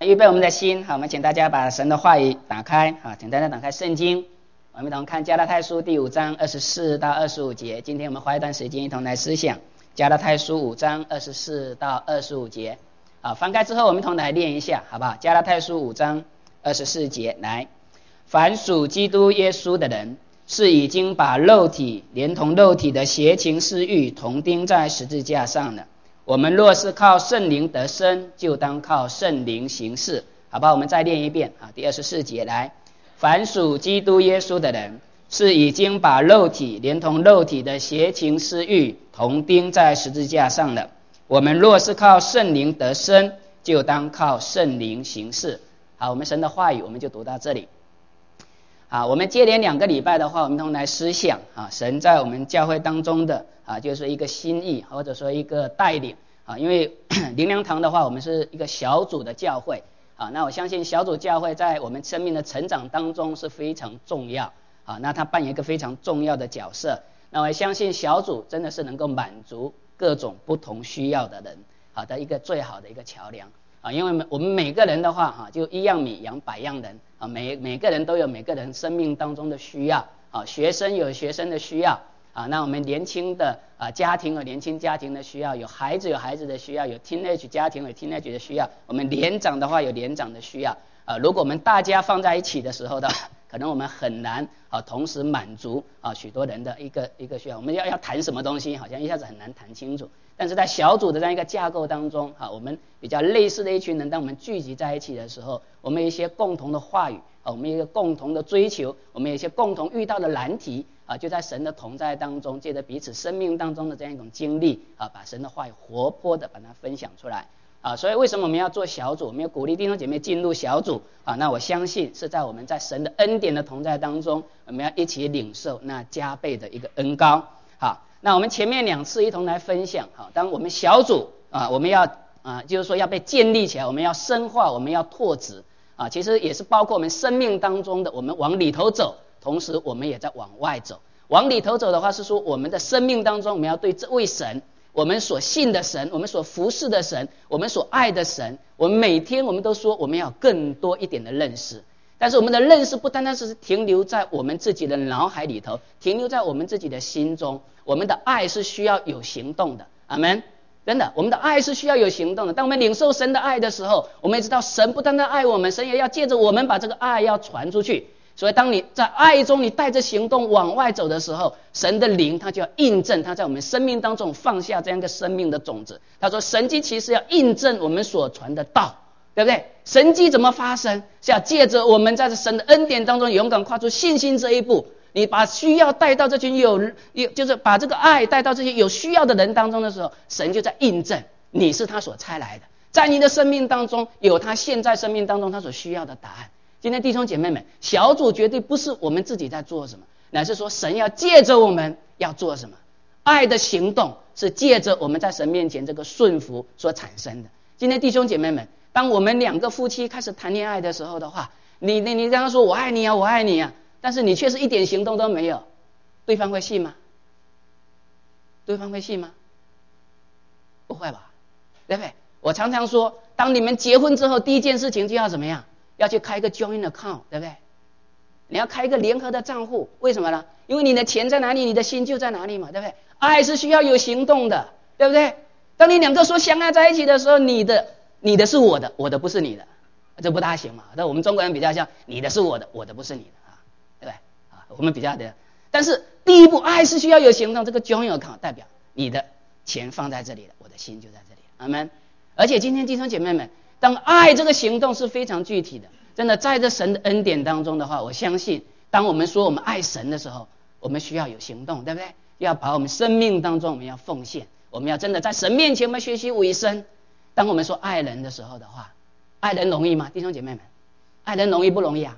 预备我们的心，好，我们请大家把神的话语打开，好，请大家打开圣经，我们一同看加拉太书第5章24到25节。今天我们花一段时间一同来思想加拉太书5章24到25节。好，翻开之后我们一同来念一下，好不好？加拉太书5章24节，来，凡属基督耶稣的人，是已经把肉体连同肉体的邪情私欲同钉在十字架上了。我们若是靠圣灵得生，就当靠圣灵行事，好吧？我们再念一遍啊，第24节来，凡属基督耶稣的人，是已经把肉体连同肉体的邪情私欲同钉在十字架上了。我们若是靠圣灵得生，就当靠圣灵行事。好，我们神的话语我们就读到这里。好，我们接连2个礼拜的话，我们同来思想啊，神在我们教会当中的啊，就是一个心意或者说一个带领啊。因为灵粮堂的话，我们是一个小组的教会啊，那我相信小组教会在我们生命的成长当中是非常重要啊，那它扮演一个非常重要的角色。那我相信小组真的是能够满足各种不同需要的人好的一个最好的一个桥梁啊，因为我们每个人的话哈，就一样米养百样人啊，每个人都有每个人生命当中的需要啊，学生有学生的需要啊，那我们年轻的家庭有年轻家庭的需要，有孩子有孩子的需要，有 teenage 家庭有 teenage 的需要，我们年长的话有年长的需要啊。如果我们大家放在一起的时候的话，可能我们很难同时满足许多人的一个需要。我们要谈什么东西，好像一下子很难谈清楚。但是在小组的这样一个架构当中我们比较类似的一群人，当我们聚集在一起的时候，我们有一些共同的话语我们有一个共同的追求，我们有一些共同遇到的难题就在神的同在当中，借着彼此生命当中的这样一种经历把神的话语活泼的把它分享出来所以为什么我们要做小组，我们要鼓励弟兄姐妹进入小组那我相信是在我们在神的恩典的同在当中，我们要一起领受那加倍的一个恩膏。好，那我们前面2次一同来分享当我们小组我们要就是说要被建立起来，我们要深化，我们要拓殖其实也是包括我们生命当中的，我们往里头走，同时我们也在往外走。往里头走的话是说我们的生命当中，我们要对这位神，我们所信的神，我们所服侍的神，我们所爱的神，我们每天我们都说我们要更多一点的认识。但是我们的认识不单单是停留在我们自己的脑海里头，停留在我们自己的心中，我们的爱是需要有行动的。阿们。真的，我们的爱是需要有行动的。当我们领受神的爱的时候，我们也知道神不单单爱我们，神也要借着我们把这个爱要传出去。所以当你在爱中，你带着行动往外走的时候，神的灵他就要印证，他在我们生命当中放下这样一个生命的种子。他说神迹其实要印证我们所传的道，对不对？神迹怎么发生？是要借着我们在神的恩典当中勇敢跨出信心这一步。你把需要带到这群就是把这个爱带到这些有需要的人当中的时候，神就在印证你是他所差来的，在你的生命当中有他现在生命当中他所需要的答案。今天弟兄姐妹们，小组绝对不是我们自己在做什么，乃是说神要借着我们要做什么。爱的行动是借着我们在神面前这个顺服所产生的。今天弟兄姐妹们，当我们2个夫妻开始谈恋爱的时候的话，你跟他说我爱你啊，我爱你啊，但是你却是一点行动都没有，对方会信吗？对方会信吗？不会吧，对不对？我常常说，当你们结婚之后，第一件事情就要怎么样？要去开一个 joint account， 对不对？你要开一个联合的账户，为什么呢？因为你的钱在哪里，你的心就在哪里嘛，对不对？爱是需要有行动的，对不对？当你2个说相爱在一起的时候，你的是我的，我的不是你的，这不大行嘛。但我们中国人比较像，你的是我的，我的不是你的对不对我们比较的。但是第一步，爱是需要有行动，这个 joint account 代表你的钱放在这里了，我的心就在这里了。阿们。而且今天弟兄姐妹们，当爱这个行动是非常具体的，真的在这神的恩典当中的话，我相信当我们说我们爱神的时候，我们需要有行动，对不对？要把我们生命当中我们要奉献，我们要真的在神面前我们学习委身。当我们说爱人的时候的话，爱人容易吗？弟兄姐妹们，爱人容易不容易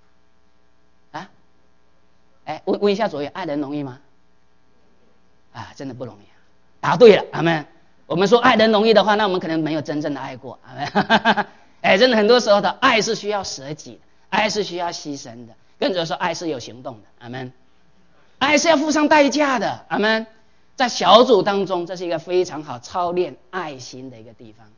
问一下左右，爱人容易吗？真的不容易答对了，阿们。我们说爱人容易的话，那我们可能没有真正的爱过，阿们。真的很多时候的爱是需要舍己的，爱是需要牺牲的，更者说爱是有行动的，阿们。爱是要付上代价的，阿们。在小组当中，这是一个非常好操练爱心的一个地方。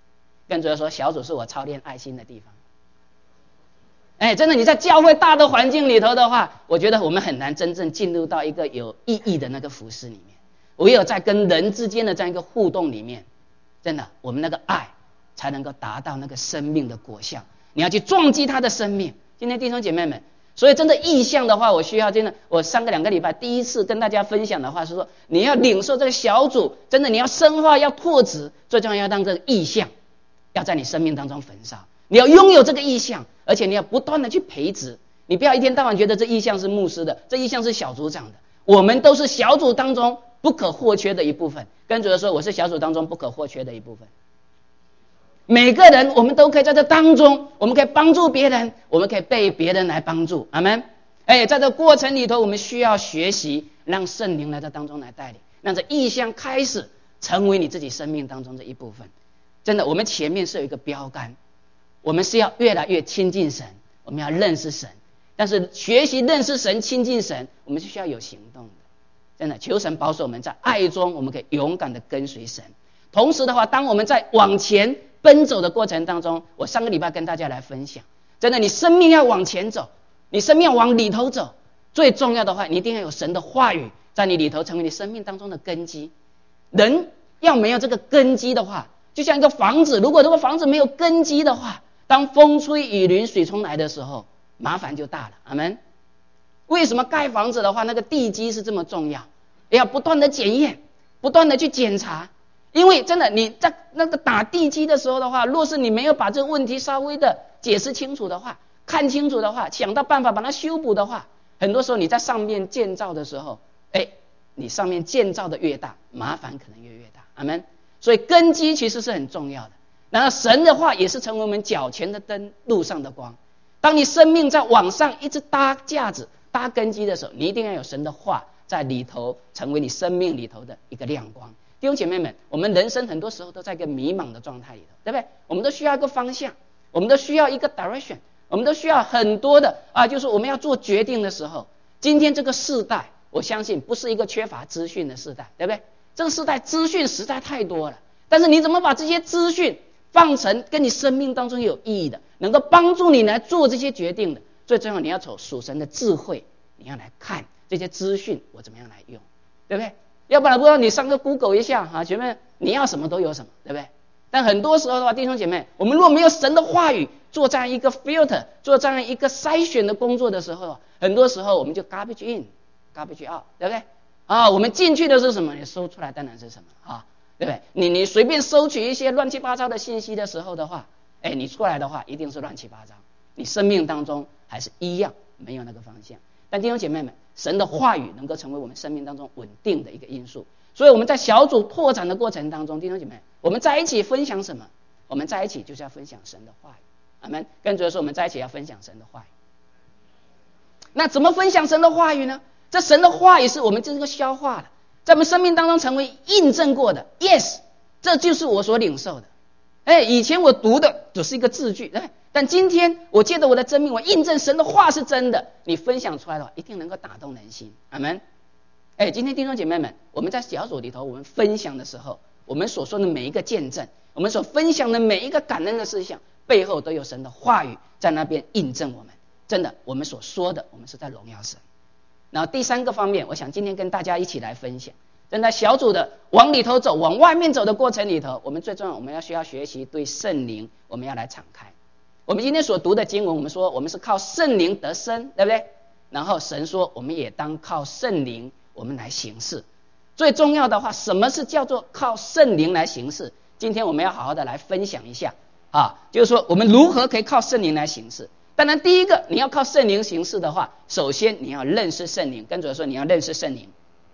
跟主说，小组是我操练爱心的地方。真的，你在教会大的环境里头的话，我觉得我们很难真正进入到一个有意义的那个服事里面。唯有在跟人之间的这样一个互动里面，真的，我们那个爱才能够达到那个生命的果效。你要去撞击他的生命。今天弟兄姐妹们，所以真的意向的话，我需要真的，我2个礼拜第一次跟大家分享的话是说，你要领受这个小组，真的你要深化，要拓殖，最重要要让这个意向要在你生命当中焚烧。你要拥有这个意向，而且你要不断的去培植。你不要一天到晚觉得这意向是牧师的，这意向是小组长的。我们都是小组当中不可或缺的一部分。跟主说，我是小组当中不可或缺的一部分。每个人我们都可以在这当中，我们可以帮助别人，我们可以被别人来帮助。阿们。在这过程里头，我们需要学习，让圣灵来在当中来带领，让这意向开始成为你自己生命当中的一部分。真的，我们前面是有一个标杆，我们是要越来越亲近神，我们要认识神。但是学习认识神、亲近神，我们是需要有行动的。真的，求神保守我们在爱中，我们可以勇敢的跟随神。同时的话，当我们在往前奔走的过程当中，我上个礼拜跟大家来分享，真的，你生命要往前走，你生命要往里头走，最重要的话，你一定要有神的话语在你里头，成为你生命当中的根基。人要没有这个根基的话，就像一个房子，如果这个房子没有根基的话，当风吹雨淋水冲来的时候，麻烦就大了。阿们。为什么盖房子的话，那个地基是这么重要，也要不断的检验，不断的去检查。因为真的，你在那个打地基的时候的话，若是你没有把这个问题稍微的解释清楚的话，看清楚的话，想到办法把它修补的话，很多时候你在上面建造的时候，你上面建造的越大，麻烦可能越大。阿们。所以根基其实是很重要的。然后神的话也是成为我们脚前的灯，路上的光。当你生命在往上一直搭架子、搭根基的时候，你一定要有神的话在里头，成为你生命里头的一个亮光。弟兄姐妹们，我们人生很多时候都在一个迷茫的状态里头，对不对？我们都需要一个方向，我们都需要一个 direction， 我们都需要很多的就是我们要做决定的时候，今天这个世代，我相信不是一个缺乏资讯的世代，对不对？这个世代资讯实在太多了，但是你怎么把这些资讯放成跟你生命当中有意义的，能够帮助你来做这些决定的，最重要你要从属神的智慧，你要来看这些资讯我怎么样来用，对不对？要不然不知道你上个 Google 一下姐妹，你要什么都有什么，对不对？但很多时候的话，弟兄姐妹，我们如果没有神的话语做这样一个 filter， 做这样一个筛选的工作的时候，很多时候我们就 garbage in garbage out， 对不对？我们进去的是什么，你收出来当然是什么对不对？你随便收取一些乱七八糟的信息的时候的话，你出来的话一定是乱七八糟，你生命当中还是一样没有那个方向。但弟兄姐妹们，神的话语能够成为我们生命当中稳定的一个因素。所以我们在小组拓展的过程当中，弟兄姐妹，我们在一起分享什么？我们在一起就是要分享神的话语。阿们。跟主说，我们在一起要分享神的话语。那怎么分享神的话语呢？这神的话语是我们这个消化的，在我们生命当中成为印证过的。Yes， 这就是我所领受的。以前我读的只是一个字句，但今天我借着我的真命，我印证神的话是真的。你分享出来的话，一定能够打动人心。阿们。今天弟兄姐妹们，我们在小组里头，我们分享的时候，我们所说的每一个见证，我们所分享的每一个感恩的事项，背后都有神的话语在那边印证我们。真的，我们所说的，我们是在荣耀神。然后第三个方面，我想今天跟大家一起来分享，真的小组的往里头走，往外面走的过程里头，我们最重要，我们需要学习对圣灵，我们要来敞开。我们今天所读的经文，我们说我们是靠圣灵得生，对不对？然后神说，我们也当靠圣灵，我们来行事。最重要的话，什么是叫做靠圣灵来行事？今天我们要好好的来分享一下就是说我们如何可以靠圣灵来行事。当然第一个，你要靠圣灵行事的话，首先你要认识圣灵。跟主说，你要认识圣灵。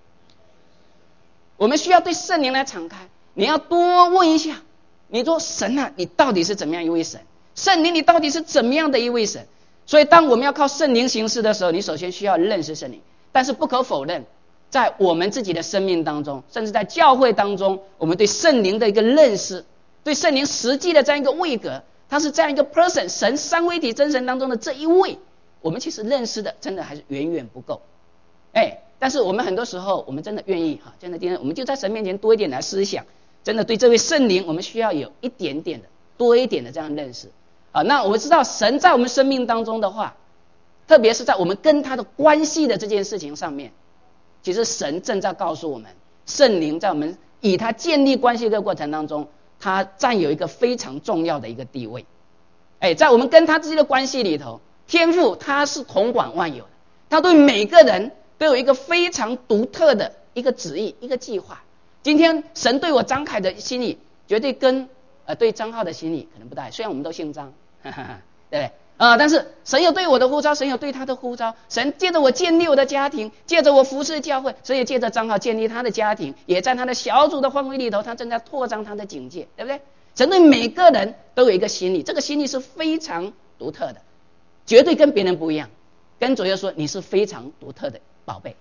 我们需要对圣灵来敞开，你要多问一下，你说神你到底是怎么样一位神？圣灵你到底是怎么样的一位神？所以当我们要靠圣灵行事的时候，你首先需要认识圣灵。但是不可否认，在我们自己的生命当中，甚至在教会当中，我们对圣灵的一个认识，对圣灵实际的这样一个位格，他是这样一个 person， 神三位一体真神当中的这一位，我们其实认识的真的还是远远不够。但是我们很多时候，我们真的愿意真的我们就在神面前多一点来思想，真的对这位圣灵，我们需要有一点点的多一点的这样认识啊。那我们知道神在我们生命当中的话，特别是在我们跟他的关系的这件事情上面，其实神正在告诉我们，圣灵在我们与他建立关系的过程当中，他占有一个非常重要的一个地位。在我们跟他之间的关系里头，天父他是统管万有的，他对每个人都有一个非常独特的一个旨意，一个计划。今天神对我张凯的心意绝对跟对张浩的心意可能不大，虽然我们都姓张，对不对？但是神有对我的呼召，神有对他的呼召，神借着我建立我的家庭，借着我服侍教会，所以借着张浩建立他的家庭，也在他的小组的范围里头，他正在扩张他的境界，对不对？神对每个人都有一个心意，这个心意是非常独特的，绝对跟别人不一样。跟左右说，你是非常独特的宝贝，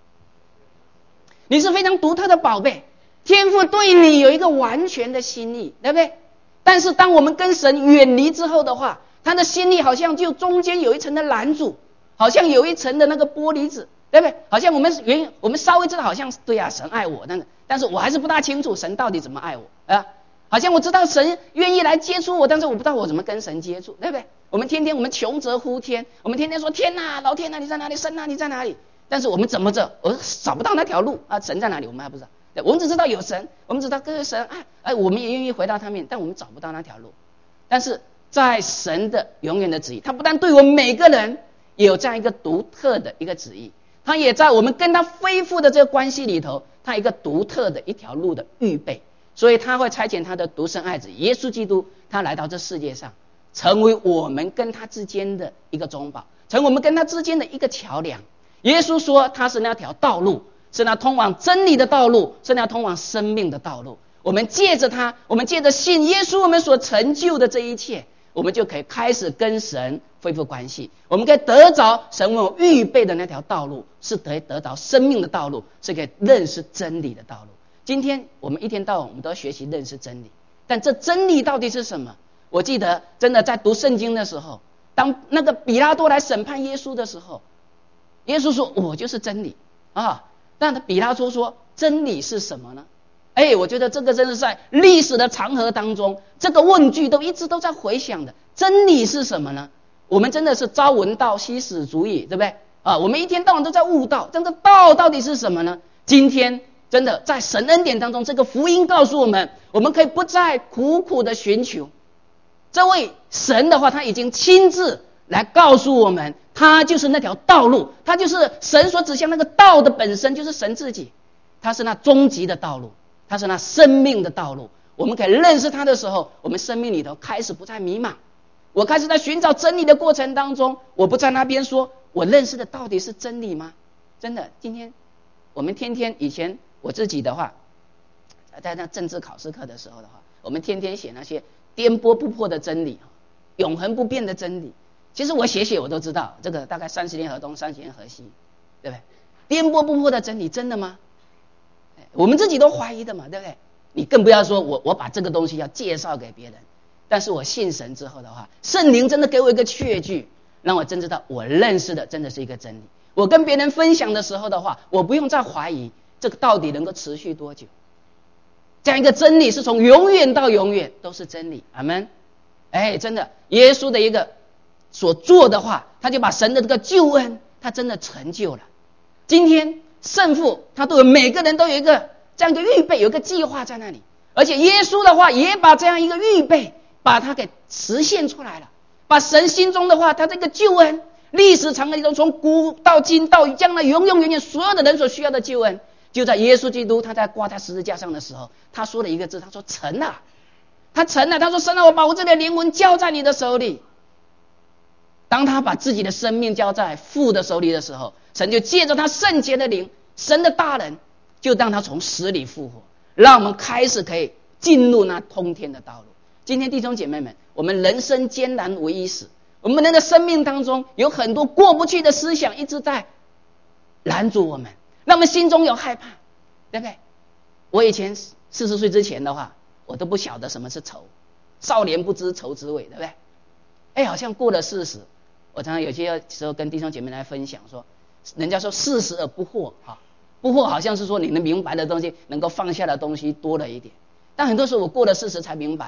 你是非常独特的宝贝，天父对你有一个完全的心意，对不对？但是当我们跟神远离之后的话，他的心意好像就中间有一层的拦阻，好像有一层的那个玻璃纸，对不对？好像我们稍微知道，好像对啊，神爱我，但是我还是不大清楚神到底怎么爱我啊。好像我知道神愿意来接触我，但是我不知道我怎么跟神接触，对不对？我们穷则呼天，我们天天说天哪，老天哪，你在哪里？神哪，你在哪里？但是我们怎么着，我找不到那条路啊，神在哪里？我们还不知道。对，我们只知道有神，我们知道跟神爱，我们也愿意回到他面，但我们找不到那条路。但是在神的永远的旨意，他不但对我们每个人也有这样一个独特的一个旨意，他也在我们跟他恢复的这个关系里头，他有一个独特的一条路的预备。所以他会差遣他的独生爱子耶稣基督，他来到这世界上，成为我们跟他之间的一个中保，成为我们跟他之间的一个桥梁。耶稣说他是那条道路，是那通往真理的道路，是那通往生命的道路。我们借着他，我们借着信耶稣我们所成就的这一切，我们就可以开始跟神恢复关系，我们可以得着神为我预备的那条道路，是可以得着生命的道路，是可以认识真理的道路。今天我们一天到晚我们都要学习认识真理，但这真理到底是什么？我记得真的在读圣经的时候，当那个比拉多来审判耶稣的时候，耶稣说我就是真理啊。但比拉多说真理是什么呢？我觉得这个真的是在历史的长河当中，这个问句都一直都在回响的。真理是什么呢？我们真的是朝闻道夕死足矣，对不对我们一天到晚都在悟道，这个道到底是什么呢？今天真的在神恩典当中，这个福音告诉我们，我们可以不再苦苦的寻求，这位神的话他已经亲自来告诉我们，他就是那条道路，他就是神所指向那个道的本身，就是神自己，他是那终极的道路，他是那生命的道路。我们可以认识他的时候，我们生命里头开始不再迷茫，我开始在寻找真理的过程当中，我不在那边说我认识的到底是真理吗？真的，今天我们天天，以前我自己的话，在那政治考试课的时候的话，我们天天写那些颠簸不破的真理，永恒不变的真理。其实我写我都知道，这个大概30年河东30年河西，对不对？颠簸不破的真理真的吗？我们自己都怀疑的嘛，对不对？你更不要说我把这个东西要介绍给别人。但是我信神之后的话，圣灵真的给我一个确据，让我真知道我认识的真的是一个真理。我跟别人分享的时候的话，我不用再怀疑这个到底能够持续多久。这样一个真理是从永远到永远都是真理。阿们。真的，耶稣的一个所做的话，他就把神的这个救恩他真的成就了。今天圣父他对每个人都有一个这样一个预备，有一个计划在那里，而且耶稣的话也把这样一个预备把它给实现出来了，把神心中的话他这个救恩历史长河中从古到今到将来永永远远所有的人所需要的救恩，就在耶稣基督他在挂在十字架上的时候，他说了一个字，他说成了。他成了，他说神啊，我把我这个灵魂交在你的手里。当他把自己的生命交在父的手里的时候，神就借着他圣洁的灵，神的大人就让他从死里复活，让我们开始可以进入那通天的道路。今天弟兄姐妹们，我们人生艰难为一死，我们人的生命当中有很多过不去的思想一直在拦阻我们，让我们心中有害怕，对不对？我以前40岁之前的话，我都不晓得什么是愁，少年不知愁滋味，对不对？好像过了40，我常常有些时候跟弟兄姐妹来分享说，人家说40而不惑，不惑好像是说你能明白的东西，能够放下的东西多了一点，但很多时候我过了40才明白，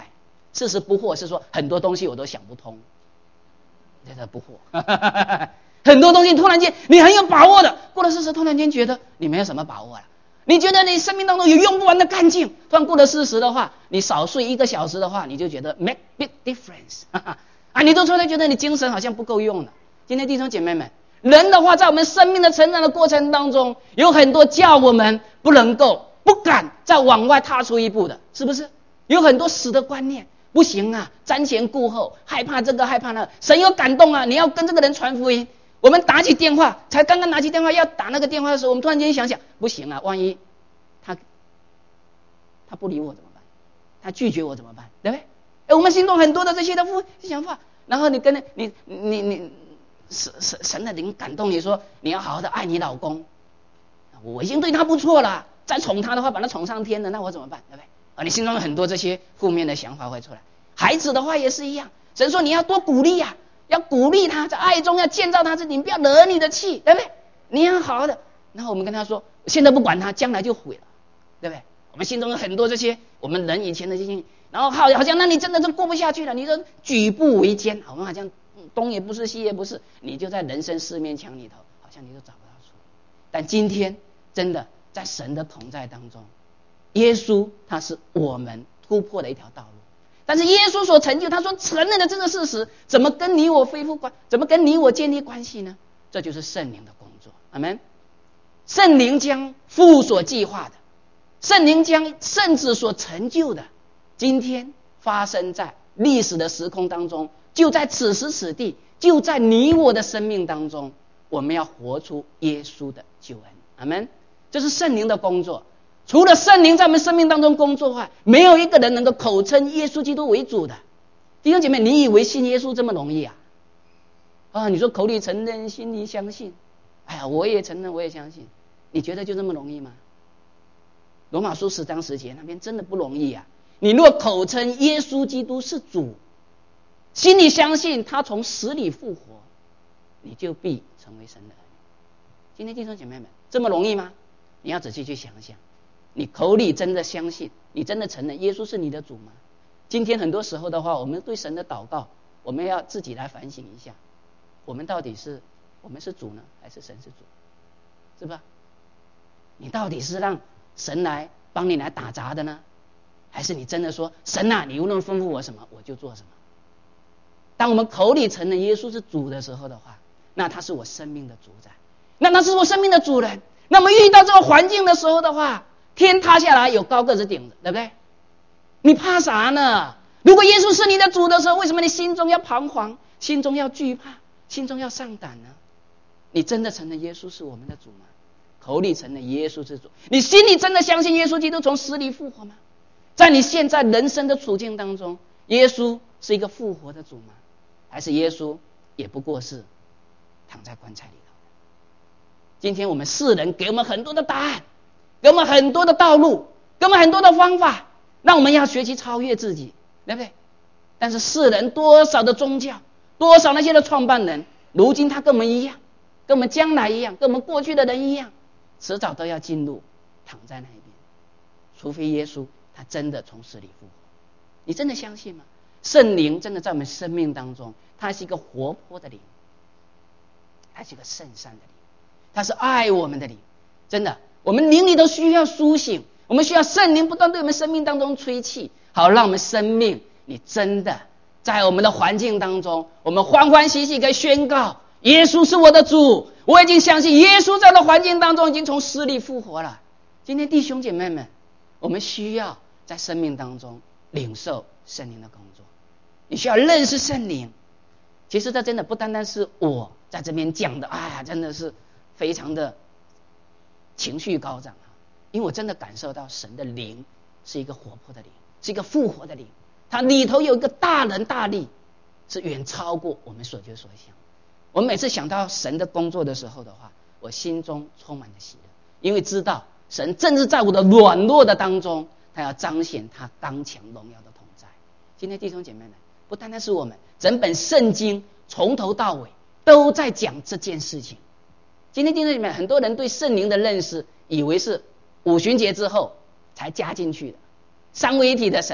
事实不惑是说很多东西我都想不通，这个不惑。很多东西突然间你很有把握的，过了40突然间觉得你没有什么把握了。你觉得你生命当中有用不完的干劲，突然过了40的话，你少睡1个小时的话，你就觉得 make big difference 你都突然觉得你精神好像不够用了。今天弟兄姐妹们，人的话在我们生命的成长的过程当中，有很多叫我们不能够不敢再往外踏出一步的，是不是？有很多死的观念，不行啊，瞻前顾后，害怕这个害怕那个，神有感动啊，你要跟这个人传福音。我们打起电话，才刚刚拿起电话要打那个电话的时候，我们突然间想想，不行啊，万一他不理我怎么办？他拒绝我怎么办？对不对？我们心中很多的这些的想法，然后你跟你神的灵感动你说你要好好的爱你老公，我已经对他不错了，再宠他的话把他宠上天了，那我怎么办？对不对？你心中有很多这些负面的想法会出来。孩子的话也是一样，神说你要多鼓励啊，要鼓励他，在爱中要建造他自己，你不要惹你的气，对不对？你要好好的。然后我们跟他说，现在不管他，将来就毁了，对不对？我们心中有很多这些我们人以前的这些，然后好像那你真的是过不下去了，你说举步维艰，我们好像东也不是西也不是，你就在人生四面墙里头，好像你都找不到出路。但今天真的在神的同在当中，耶稣他是我们突破的一条道路。但是耶稣所成就，他说承认了这个事实，怎么跟你我怎么跟你我建立关系呢？这就是圣灵的工作。阿们。圣灵将父所计划的，圣灵将圣子所成就的，今天发生在历史的时空当中，就在此时此地，就在你我的生命当中，我们要活出耶稣的救恩。阿们。这是圣灵的工作。除了圣灵在我们生命当中工作外，没有一个人能够口称耶稣基督为主的。弟兄姐妹，你以为信耶稣这么容易啊？你说口里承认，心里相信，哎呀，我也承认，我也相信，你觉得就这么容易吗？罗马书10章10节那边真的不容易啊！你若口称耶稣基督是主，心里相信他从死里复活，你就必成为神的儿女。今天弟兄姐妹们，这么容易吗？你要仔细去想想，你口里真的相信，你真的承认耶稣是你的主吗？今天很多时候的话，我们对神的祷告，我们要自己来反省一下，我们到底是我们是主呢，还是神是主？是吧？你到底是让神来帮你来打杂的呢，还是你真的说神啊，你无论吩咐我什么我就做什么？当我们口里承认耶稣是主的时候的话，那他是我生命的主宰，那他是我生命的主人。那么遇到这个环境的时候的话，天塌下来有高个子顶着，对不对？你怕啥呢？如果耶稣是你的主的时候，为什么你心中要彷徨，心中要惧怕，心中要上胆呢？你真的承认耶稣是我们的主吗？口里承认耶稣是主，你心里真的相信耶稣基督从死里复活吗？在你现在人生的处境当中，耶稣是一个复活的主吗？还是耶稣也不过是躺在棺材里头？今天我们世人给我们很多的答案，给我们很多的道路，给我们很多的方法，让我们要学习超越自己，对不对？但是世人多少的宗教，多少那些的创办人，如今他跟我们一样，跟我们将来一样，跟我们过去的人一样，迟早都要进入躺在那一边，除非耶稣他真的从死里复活。你真的相信吗？圣灵真的在我们生命当中，他是一个活泼的灵，他是一个圣善的灵，他是爱我们的灵。真的，我们灵里都需要苏醒，我们需要圣灵不断对我们生命当中吹气，好让我们生命你真的在我们的环境当中，我们欢欢喜喜可以宣告耶稣是我的主，我已经相信耶稣在的环境当中已经从死里复活了。今天弟兄姐妹们，我们需要在生命当中领受圣灵的工作，你需要认识圣灵。其实这真的不单单是我在这边讲的，哎呀，真的是非常的情绪高涨，因为我真的感受到神的灵是一个活泼的灵，是一个复活的灵，它里头有一个大能大力，是远超过我们所觉所想。我每次想到神的工作的时候的话，我心中充满了喜乐，因为知道神正是在我的软弱的当中，他要彰显他刚强荣耀的同在。今天弟兄姐妹们，不单单是我们，整本圣经从头到尾都在讲这件事情。今天弟兄姐妹，很多人对圣灵的认识以为是五旬节之后才加进去的，三位一体的神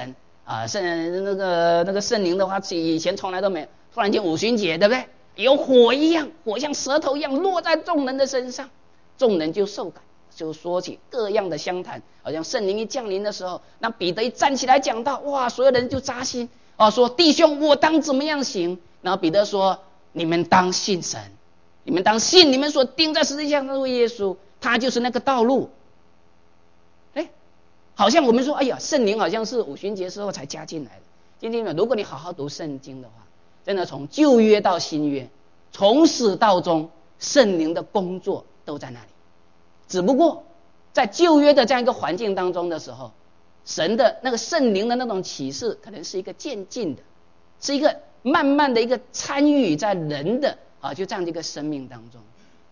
那个圣灵的话，以前从来都没有，突然间五旬节，对不对？有火一样，火像舌头一样落在众人的身上，众人就受感，就说起各样的相谈。好像圣灵一降临的时候，那彼得一站起来讲道，哇，所有人就扎心说弟兄，我当怎么样行？然后彼得说，你们当信神，你们当信你们所钉在十字架上的耶稣，他就是那个道路。好像我们说，哎呀，圣灵好像是五旬节时候才加进来的。今天如果你好好读圣经的话，真的从旧约到新约，从始到终，圣灵的工作都在那里。只不过在旧约的这样一个环境当中的时候，神的那个圣灵的那种启示，可能是一个渐进的，是一个慢慢的一个参与在人的就这样的一个生命当中。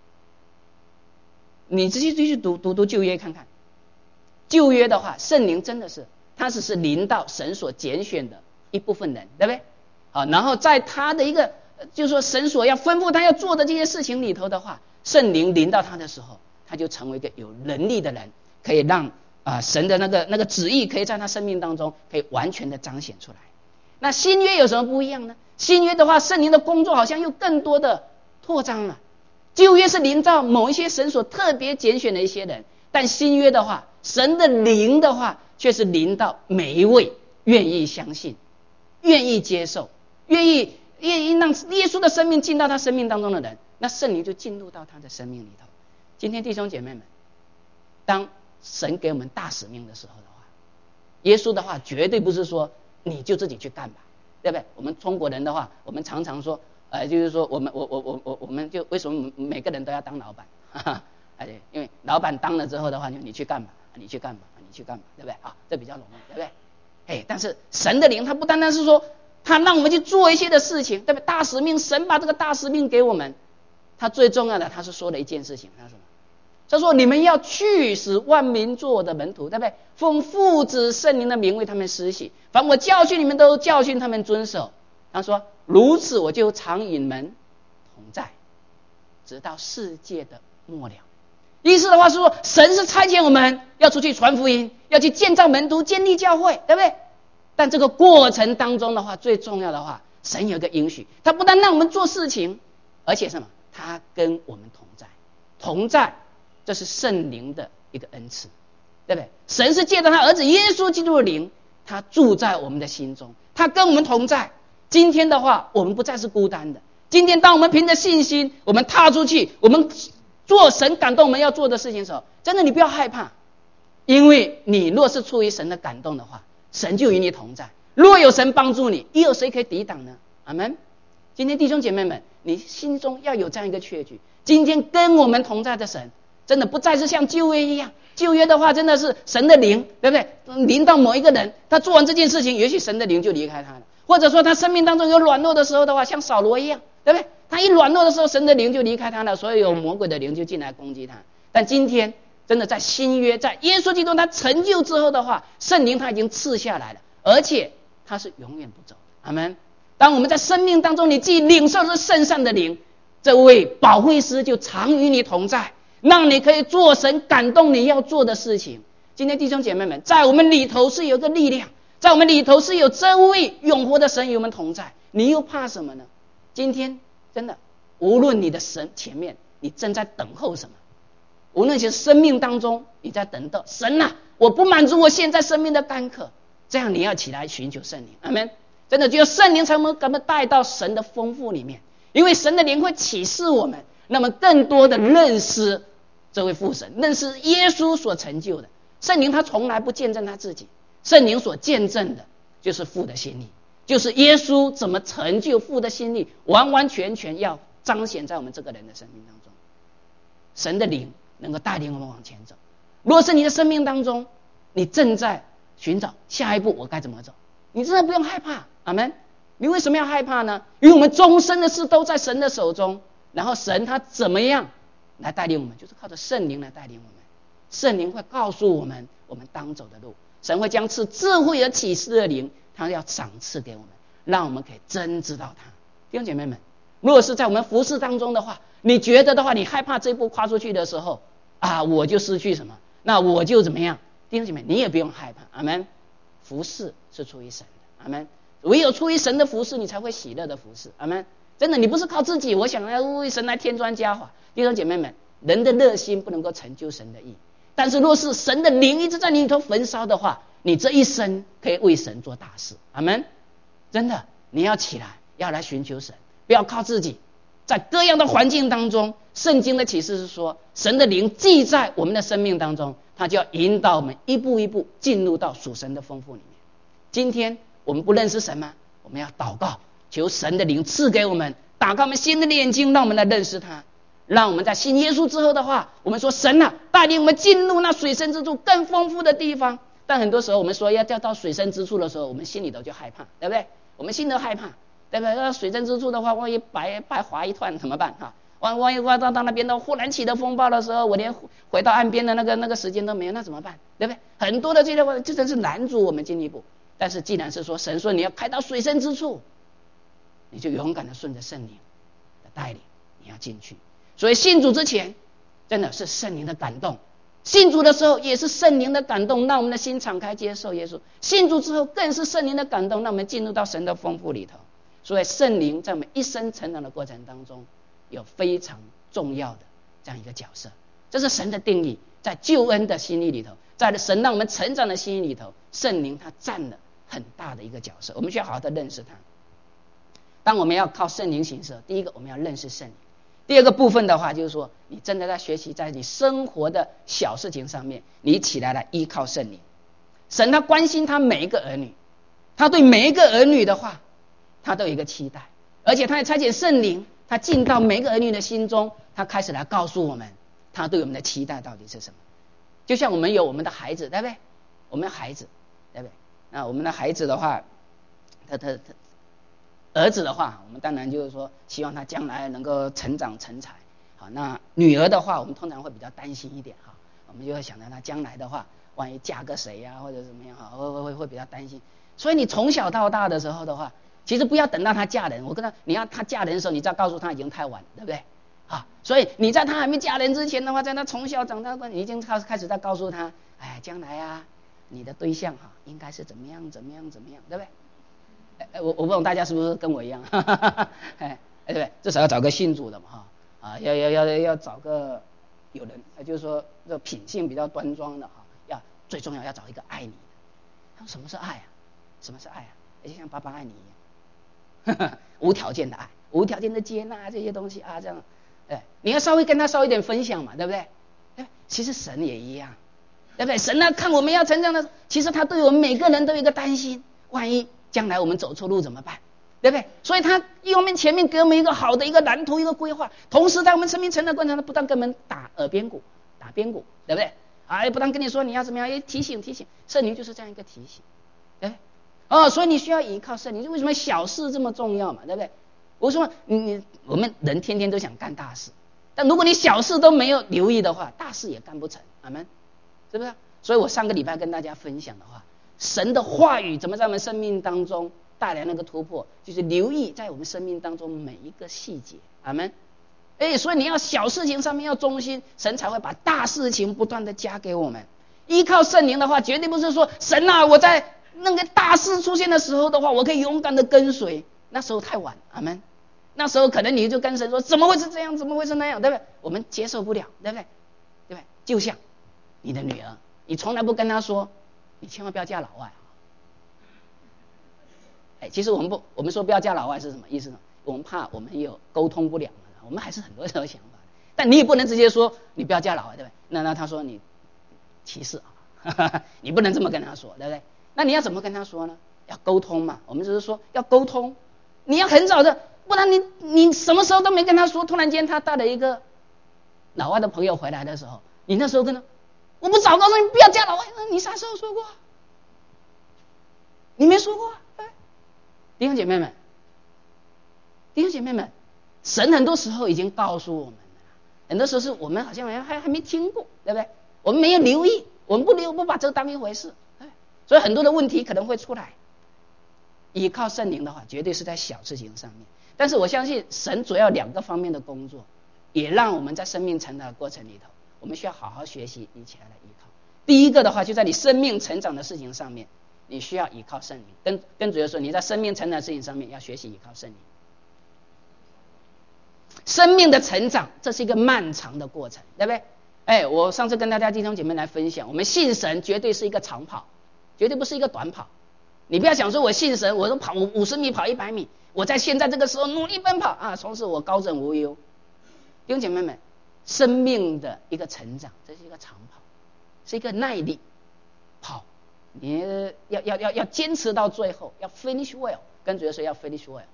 你直接去读旧约看看。旧约的话，圣灵真的是他只是临到神所拣选的一部分人，对不对？然后在他的一个就是说神所要吩咐他要做的这些事情里头的话，圣灵临到他的时候，他就成为一个有能力的人，可以让神的那个旨意可以在他生命当中可以完全的彰显出来。那新约有什么不一样呢？新约的话，圣灵的工作好像又更多的扩张了。旧约是临到某一些神所特别拣选的一些人，但新约的话，神的灵的话却是临到每一位愿意相信、愿意接受、愿意让耶稣的生命进到他生命当中的人，那圣灵就进入到他的生命里头。今天弟兄姐妹们，当神给我们大使命的时候的话，耶稣的话绝对不是说你就自己去干吧，对不对？我们中国人的话，我们常常说就是说我们就为什么每个人都要当老板？因为老板当了之后的话，你去干吧，你去干吧，你去干吧，对不对？这比较容易，对不对？但是神的灵他不单单是说他让我们去做一些的事情，对不对？大使命，神把这个大使命给我们，他最重要的他是说了一件事情，他说什么？他说你们要去使万民做我的门徒，对不对？奉父子圣灵的名为他们施洗，凡我教训你们都教训他们遵守。他说如此我就常与你们同在，直到世界的末了。意思的话是说，神是差遣我们要出去传福音，要去建造门徒，建立教会，对不对？但这个过程当中的话，最重要的话，神有一个应许，他不但让我们做事情，而且什么？他跟我们同在，同在，这是圣灵的一个恩赐，对不对？神是借着他儿子耶稣基督的灵，他住在我们的心中，他跟我们同在。今天的话，我们不再是孤单的。今天当我们凭着信心，我们踏出去，我们做神感动我们要做的事情的时候，真的你不要害怕，因为你若是出于神的感动的话，神就与你同在。若有神帮助你，又有谁可以抵挡呢？阿们。今天弟兄姐妹们，你心中要有这样一个确据，今天跟我们同在的神，真的不再是像旧约一样，旧约的话真的是神的灵，对不对？临到某一个人，他做完这件事情，也许神的灵就离开他了，或者说他生命当中有软弱的时候的话，像扫罗一样，对不对？他一软弱的时候，神的灵就离开他了，所以有魔鬼的灵就进来攻击他。但今天真的在新约，在耶稣基督他成就之后的话，圣灵他已经赐下来了，而且他是永远不走的。阿们。当我们在生命当中你自己领受的是圣善的灵，这位保惠师就常与你同在，让你可以做神感动你要做的事情。今天弟兄姐妹们，在我们里头是有个力量，在我们里头是有这位永活的神与我们同在，你又怕什么呢？今天真的无论你的神前面你正在等候什么，无论是生命当中你在等待神啊，我不满足我现在生命的干渴，这样你要起来寻求圣灵。阿们。真的只有圣灵才能把我们带到神的丰富里面，因为神的灵会启示我们，那么更多的认识这位父神，认识耶稣所成就的。圣灵他从来不见证他自己，圣灵所见证的就是父的心意，就是耶稣怎么成就父的心意，完完全全要彰显在我们这个人的生命当中。神的灵能够带领我们往前走。如果是你的生命当中你正在寻找下一步我该怎么走，你真的不用害怕。阿们。你为什么要害怕呢？因为我们终身的事都在神的手中，然后神他怎么样来带领我们，就是靠着圣灵来带领我们。圣灵会告诉我们我们当走的路，神会将赐智慧和启示的灵他要赏赐给我们，让我们可以真知道他。弟兄姐妹们，如果是在我们服事当中的话，你觉得的话，你害怕这一步跨出去的时候我就失去什么，那我就怎么样？弟兄姐妹，你也不用害怕。阿们。服事是出于神的，阿们。唯有出于神的服事，你才会喜乐的服事，阿们。真的，你不是靠自己，我想要为神来添砖加瓦。弟兄姐妹们，人的热心不能够成就神的义，但是若是神的灵一直在你里头焚烧的话，你这一生可以为神做大事，阿们。真的，你要起来，要来寻求神，不要靠自己。在各样的环境当中，圣经的启示是说，神的灵既在我们的生命当中，他就要引导我们一步一步进入到属神的丰富里面。今天我们不认识神吗？我们要祷告，求神的灵赐给我们，打开我们心的眼睛，让我们来认识他，让我们在信耶稣之后的话，我们说神啊，带领我们进入那水深之处更丰富的地方。但很多时候我们说要到水深之处的时候，我们心里头就害怕，对不对？我们心里头害怕，对不对？那水深之处的话，万一白划一团怎么办啊？万一到那边的忽然起的风暴的时候，我连回到岸边的那个时间都没有，那怎么办？对不对？很多的这些这真是拦阻我们进一步。但是既然是说神说你要开到水深之处，你就勇敢的顺着圣灵的带领，你要进去。所以信主之前真的是圣灵的感动，信主的时候也是圣灵的感动，让我们的心敞开接受耶稣。信主之后更是圣灵的感动，让我们进入到神的丰富里头。所以圣灵在我们一生成长的过程当中有非常重要的这样一个角色，这是神的定义。在救恩的心意里头，在神让我们成长的心意里头，圣灵他占了很大的一个角色，我们需要好好的认识他。当我们要靠圣灵行事，第一个我们要认识圣灵，第二个部分的话就是说，你真的在学习，在你生活的小事情上面，你起来依靠圣灵。神他关心他每一个儿女，他对每一个儿女的话他都有一个期待，而且他也差遣圣灵，他进到每一个儿女的心中，他开始来告诉我们他对我们的期待到底是什么。就像我们有我们的孩子，对不对？我们的孩子，对不对？那我们的孩子的话，他儿子的话，我们当然就是说希望他将来能够成长成才。好，那女儿的话，我们通常会比较担心一点哈，我们就会想到她将来的话，万一嫁个谁呀，或者怎么样哈，会比较担心。所以你从小到大的时候的话，其实不要等到她嫁人，你要她嫁人的时候，你再告诉她已经太晚了，对不对？啊，所以你在她还没嫁人之前的话，在她从小长大，你已经开始在告诉她，哎，将来啊，你的对象哈，应该是怎么样，对不对？我不懂大家是不是跟我一样，对不对？至少要找个信主的嘛哈，啊，要找个有人，就是说这品性比较端庄的哈，最重要要找一个爱你的。他说什么是爱啊？什么是爱啊？就像爸爸爱你一样，无条件的爱，无条件的接纳这些东西啊，这样，你要稍微跟他稍微一点分享嘛，对不对？其实神也一样，对不对？神呢看我们要成长的，其实他对我们每个人都有一个担心，万一将来我们走错路怎么办？对不对？所以他一方面前面给我们一个好的一个蓝图一个规划，同时在我们生命成长过程中不断跟我们打耳边鼓，对不对？不但跟你说你要怎么样，提醒，圣灵就是这样一个提醒，对不对？所以你需要依靠圣灵。为什么小事这么重要嘛？对不对？我说我们人天天都想干大事，但如果你小事都没有留意的话，大事也干不成，阿们，是不是？所以我上个礼拜跟大家分享的话，神的话语怎么在我们生命当中带来那个突破，就是留意在我们生命当中每一个细节，阿们。所以你要小事情上面要忠心，神才会把大事情不断的加给我们。依靠圣灵的话，绝对不是说神啊，我在那个大事出现的时候的话，我可以勇敢的跟随，那时候太晚，阿们。那时候可能你就跟神说，怎么会是这样，怎么会是那样，对不对？我们接受不了，对不对？就像你的女儿，你从来不跟她说，你千万不要嫁老外啊。其实我们说不要嫁老外是什么意思呢？我们怕我们有沟通不了，我们还是很多这种想法。但你也不能直接说你不要嫁老外，对不对？那他说你歧视啊，你不能这么跟他说，对不对？那你要怎么跟他说呢？要沟通嘛。我们只是说要沟通，你要很早的，不然你什么时候都没跟他说，突然间他带了一个老外的朋友回来的时候，你那时候跟他，我不早告诉你不要嫁老外，你啥时候说过？你没说过啊。弟兄姐妹们，神很多时候已经告诉我们了，很多时候是我们好像还没听过，对不对？我们没有留意，我们不把这个当一回事，所以很多的问题可能会出来。依靠圣灵的话，绝对是在小事情上面，但是我相信神主要2个方面的工作，也让我们在生命成长的过程里头，我们需要好好学习，一起来依靠。第一个的话，就在你生命成长的事情上面， 你需要依靠圣灵。跟主耶稣说，你在生命成长的事情上面要学习依靠圣灵。生命的成长，这是一个漫长的过程，对不对？我上次跟大家弟兄姐妹来分享，我们信神绝对是一个长跑，绝对不是一个短跑。你不要想说我信神，我说跑50米跑100米，我在现在这个时候努力奔跑啊，从此我高枕无忧。弟兄姐妹们，生命的一个成长，这是一个长跑，是一个耐力跑，你要坚持到最后，要 finish well， 跟主耶稣说要 finish well。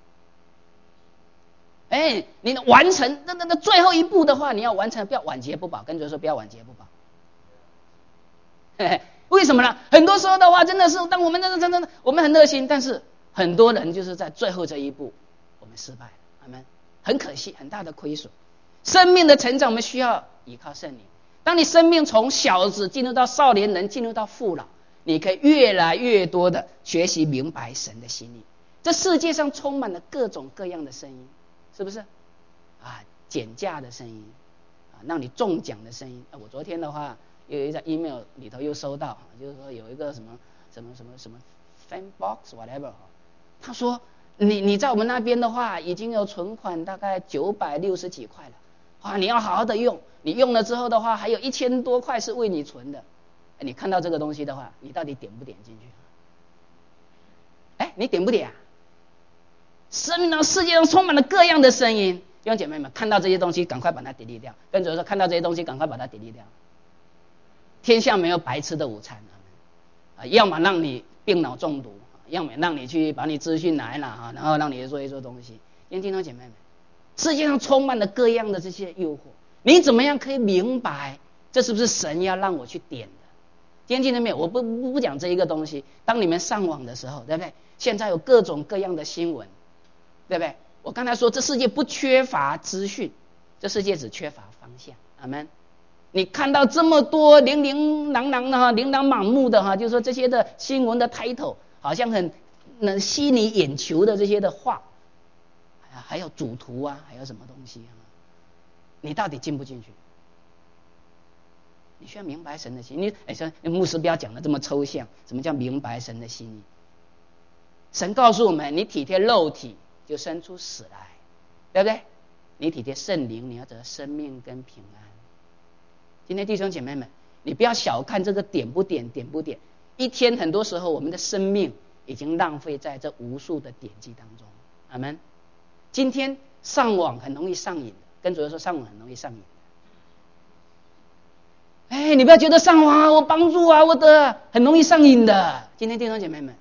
你完成那最后一步的话，你要完成，不要晚节不保，跟主耶稣说不要晚节不保。为什么呢？很多时候的话，真的是当我们真的我们很热心，但是很多人就是在最后这一步我们失败了，阿们，很可惜，很大的亏损。生命的成长我们需要依靠圣灵。当你生命从小子进入到少年人，进入到父老，你可以越来越多的学习明白神的心意。这世界上充满了各种各样的声音，是不是减价的声音让你中奖的声音我昨天的话有一张 email 里头又收到，就是说有一个什么 fan box whatever， 他说你在我们那边的话已经有存款大概960几块了，你要好好的用，你用了之后的话还有1000多块是为你存的。你看到这个东西的话，你到底点不点进去？你点不点啊？生命世界上充满了各样的声音，弟兄姐妹们，看到这些东西赶快把它delete掉，跟主说看到这些东西赶快把它delete掉。天下没有白吃的午餐要么让你病脑中毒，要么让你去把你资讯来了然后让你做一做东西。弟兄姐妹们，世界上充满了各样的这些诱惑，你怎么样可以明白这是不是神要让我去点的？弟兄姐妹，我不讲这一个东西，当你们上网的时候，对不对？现在有各种各样的新闻，对不对？我刚才说这世界不缺乏资讯，这世界只缺乏方向，阿们。你看到这么多琳琅满目的就是说这些的新闻的 title 好像很能吸你眼球的这些的话，还有主图还有什么东西你到底进不进去？你需要明白神的心意。说牧师不要讲的这么抽象，什么叫明白神的心意？神告诉我们，你体贴肉体就生出死来，对不对？你体贴圣灵，你要得生命跟平安。今天弟兄姐妹们，你不要小看这个点不点，一天很多时候我们的生命已经浪费在这无数的点击当中，阿们。今天上网很容易上瘾的，跟主耶稣说上网很容易上瘾的。你不要觉得上网我帮助我的很容易上瘾的。今天弟兄姐妹们，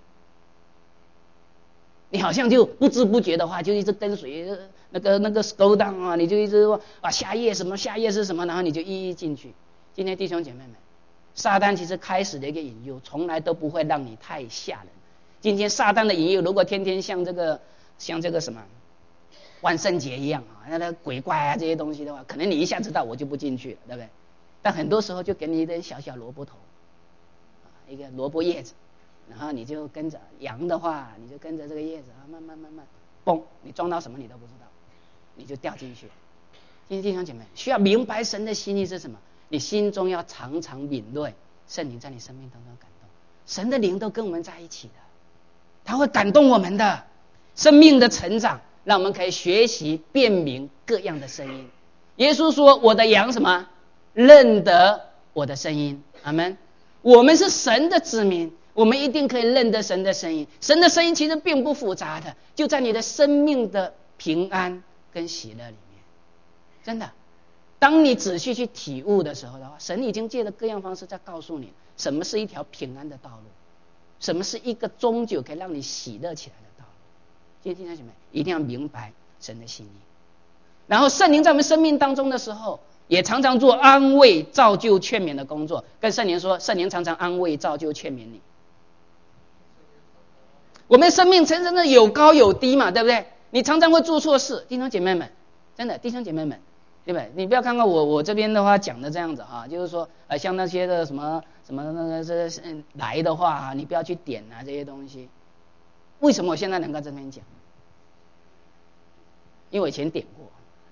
你好像就不知不觉的话就一直跟随那个 scroll down 你就一直下页什么下页是什么，然后你就一进去。今天弟兄姐妹们，撒旦其实开始的一个引诱从来都不会让你太吓人。今天撒旦的引诱如果天天像这个什么万圣节一样那鬼怪这些东西的话，可能你一下知道我就不进去了，对不对？但很多时候就给你一点小小萝卜头一个萝卜叶子，然后你就跟着羊的话，你就跟着这个叶子慢慢嘣，你撞到什么你都不知道，你就掉进去了。今天弟兄姐妹，需要明白神的心意是什么？你心中要常常敏锐圣灵在你生命当中感动，神的灵都跟我们在一起的，他会感动我们的生命的成长，让我们可以学习辨明各样的声音。耶稣说我的羊什么认得我的声音，阿们。我们是神的子民，我们一定可以认得神的声音。神的声音其实并不复杂的，就在你的生命的平安跟喜乐里面。真的，当你仔细去体悟的时候的话，神已经借着各样方式在告诉你什么是一条平安的道路，什么是一个终究可以让你喜乐起来的道路。今天弟兄姐妹一定要明白神的心意。然后圣灵在我们生命当中的时候，也常常做安慰造就劝勉的工作。跟圣灵说，圣灵常常安慰造就劝勉你。我们生命真的有高有低嘛，对不对？你常常会做错事，弟兄姐妹们，真的弟兄姐妹们，对不对？你不要看看我这边的话讲的这样子就是说像那些的什么那个来的话你不要去点这些东西。为什么我现在能够这边讲？因为我以前点过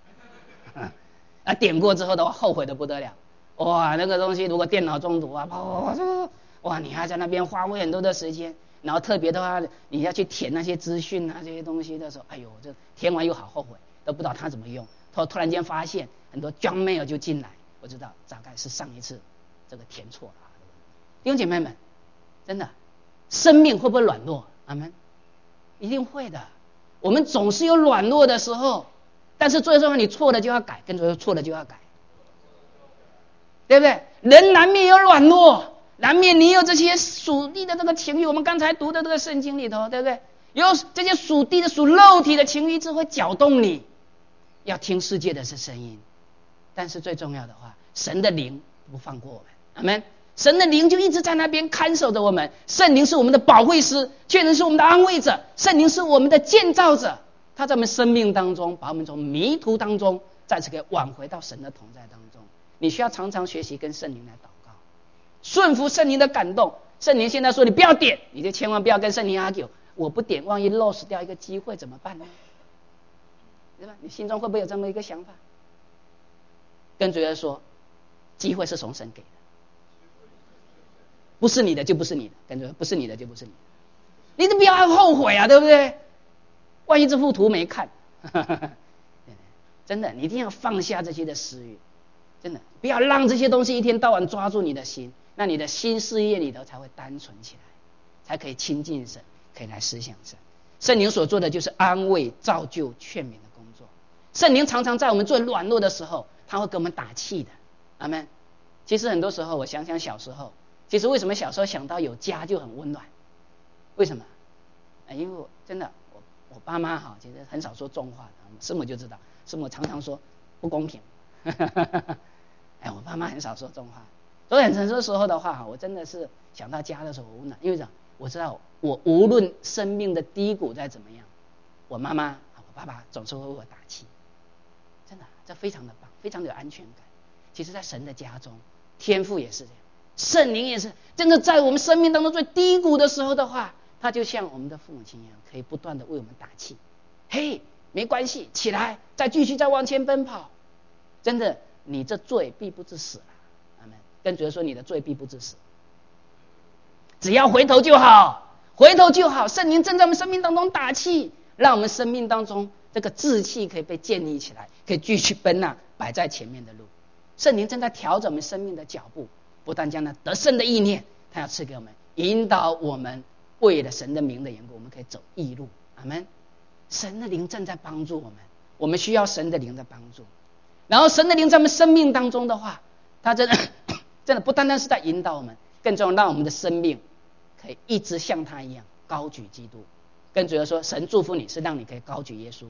点过之后的话后悔的不得了。那个东西如果电脑中毒哇你还在那边花费很多的时间。 然后特别的话，你要去填那些资讯啊这些东西的时候，哎呦，这填完又好后悔，都不知道他怎么用。突然间发现很多 junk mail 就进来，我知道大概是上一次这个填错了。弟兄姐妹们，真的，生命会不会软弱？阿们，一定会的。我们总是有软弱的时候，但是最重要，你错了就要改，跟着说错了就要改，对不对？人难免有软弱。难免你有这些属地的这个情欲，我们刚才读的这个圣经里头，对不对？有这些属地的、属肉体的情欲，只会搅动你，要听世界的声音。但是最重要的话，神的灵不放过我们，阿们。神的灵就一直在那边看守着我们。圣灵是我们的保惠师，确实是我们的安慰者。圣灵是我们的建造者，他在我们生命当中，把我们从迷途当中再次给挽回到神的同在当中。你需要常常学习跟圣灵来祷告。顺服圣灵的感动。圣灵现在说你不要点，你就千万不要跟圣灵argue，我不点万一 lost 掉一个机会怎么办呢？对吧？你心中会不会有这么一个想法？跟主耶稣说，机会是从神给的，不是你的就不是你的，跟主说不是你的就不是你的，你都不要后悔啊，对不对？万一这幅图没看真的你一定要放下这些的私欲，真的不要让这些东西一天到晚抓住你的心，那你的心事业里头才会单纯起来，才可以亲近神，可以来思想神。圣灵所做的就是安慰、造就、劝勉的工作。圣灵常常在我们最软弱的时候，他会给我们打气的，阿们。其实很多时候我想想小时候，其实为什么小时候想到有家就很温暖？为什么？因为我真的我爸妈哈，其实很少说重话的，师母就知道，师母常常说不公平我爸妈很少说重话，所以很多时候的话，我真的是想到家的时候我温暖，因为我知道我无论生命的低谷再怎么样，我妈妈我爸爸总是会为我打气，真的这非常的棒，非常的有安全感。其实在神的家中，天父也是这样，圣灵也是，真的在我们生命当中最低谷的时候的话，他就像我们的父母亲一样，可以不断的为我们打气，嘿，没关系，起来，再继续再往前奔跑，真的你这罪必不致死了，阿们。跟主耶稣说你的罪必不致死，只要回头就好，回头就好。圣灵正在我们生命当中打气，让我们生命当中这个志气可以被建立起来，可以继续奔那摆在前面的路。圣灵正在调整我们生命的脚步，不但将那得胜的意念他要赐给我们，引导我们为了神的名的缘故，我们可以走义路，阿们。神的灵正在帮助我们，我们需要神的灵的帮助。然后神的灵在我们生命当中的话，他真的不单单是在引导我们，更重要让我们的生命可以一直像他一样高举基督。跟主耶稣说，神祝福你是让你可以高举耶稣。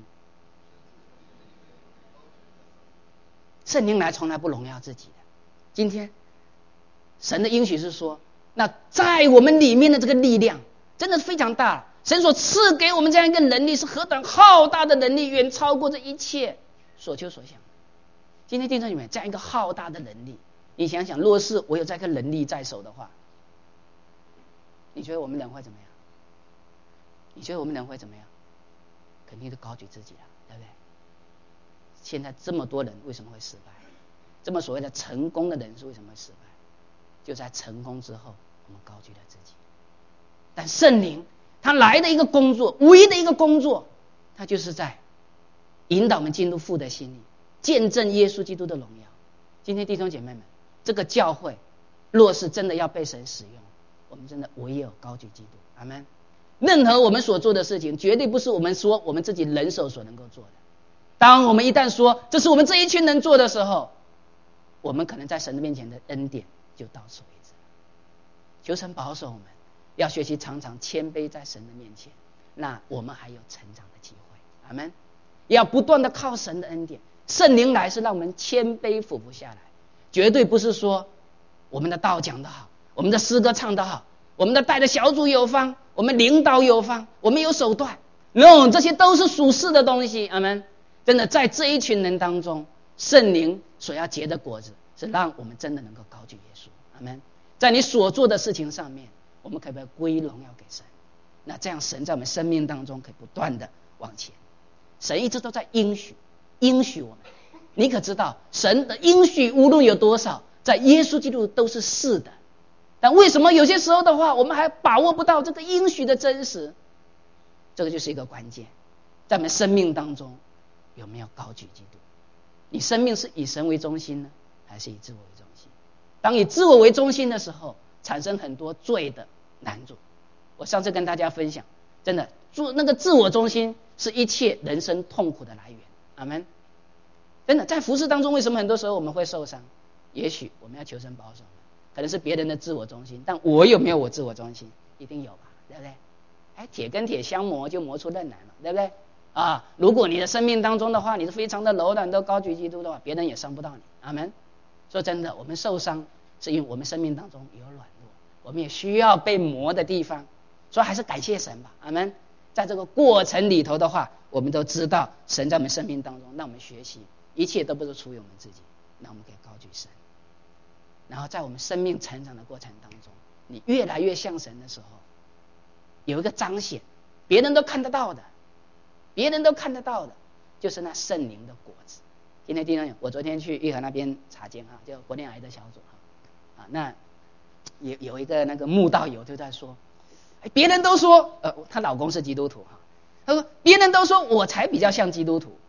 圣灵来从来不荣耀自己的，今天神的应许是说，那在我们里面的这个力量真的非常大，神所赐给我们这样一个能力是何等浩大的能力，远超过这一切所求所想。今天弟兄姊妹，这样一个浩大的能力，你想想，若是我有这个能力在手的话，你觉得我们人会怎么样？你觉得我们人会怎么样？肯定是高举自己了，对不对？现在这么多人为什么会失败？这么所谓的成功的人是为什么会失败？就在成功之后，我们高举了自己。但圣灵他来的一个工作，唯一的一个工作，他就是在引导我们进入父的心里，见证耶稣基督的荣耀。今天弟兄姐妹们，这个教会若是真的要被神使用，我们真的唯有高举基督，阿们。任何我们所做的事情，绝对不是我们说我们自己人手所能够做的。当我们一旦说这是我们这一群人做的时候，我们可能在神的面前的恩典就到此为止了。求神保守我们，要学习常常谦卑在神的面前，那我们还有成长的机会，阿们。要不断的靠神的恩典，圣灵来是让我们谦卑俯伏下来，绝对不是说我们的道讲得好，我们的诗歌唱得好，我们的带的小组有方，我们领导有方，我们有手段， no， 这些都是属世的东西，阿们。真的在这一群人当中，圣灵所要结的果子是让我们真的能够高举耶稣，阿们。在你所做的事情上面，我们可不可以归荣耀给神？那这样神在我们生命当中可以不断的往前。神一直都在应许我们，你可知道神的应许无论有多少，在耶稣基督都是是的， 但为什么有些时候的话，我们还把握不到这个应许的真实？这个就是一个关键，在我们生命当中有没有高举基督？你生命是以神为中心呢，还是以自我为中心？当以自我为中心的时候，产生很多罪的难处。我上次跟大家分享，真的做那个自我中心是一切人生痛苦的来源。阿们。真的在服事当中，为什么很多时候我们会受伤？也许我们要求神保守，可能是别人的自我中心，但我有没有我自我中心？一定有吧，对不对？铁跟铁相磨，就磨出刃来了，对不对？如果你的生命当中的话，你是非常的柔软，都高举基督的话，别人也伤不到你。阿们。说真的，我们受伤是因为我们生命当中有软弱，我们也需要被磨的地方，所以还是感谢神吧。阿们。在这个过程里头的话，我们都知道神在我们生命当中让我们学习，一切都不是出于我们自己，那我们可以高举神。然后在我们生命成长的过程当中，你越来越像神的时候，有一个彰显，别人都看得到的，就是那圣灵的果子。今天弟兄，我昨天去玉和那边查经就国内癌的小组那有一个那个慕道友就在说，别人都说她老公是基督徒他说别人都说我才比较像基督徒。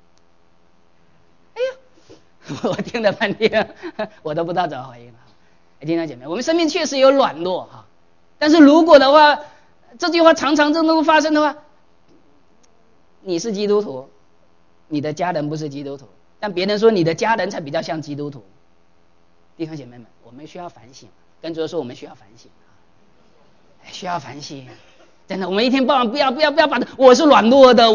我听了半天，我都不知道怎么回应了。弟兄姐妹，我们生命确实有软弱但是如果的话，这句话常常这么发生的话，你是基督徒，你的家人不是基督徒，但别人说你的家人才比较像基督徒。弟兄姐妹们，我们需要反省，跟主说我们需要反省需要反省。真的，我们一天到晚不要把我是软弱的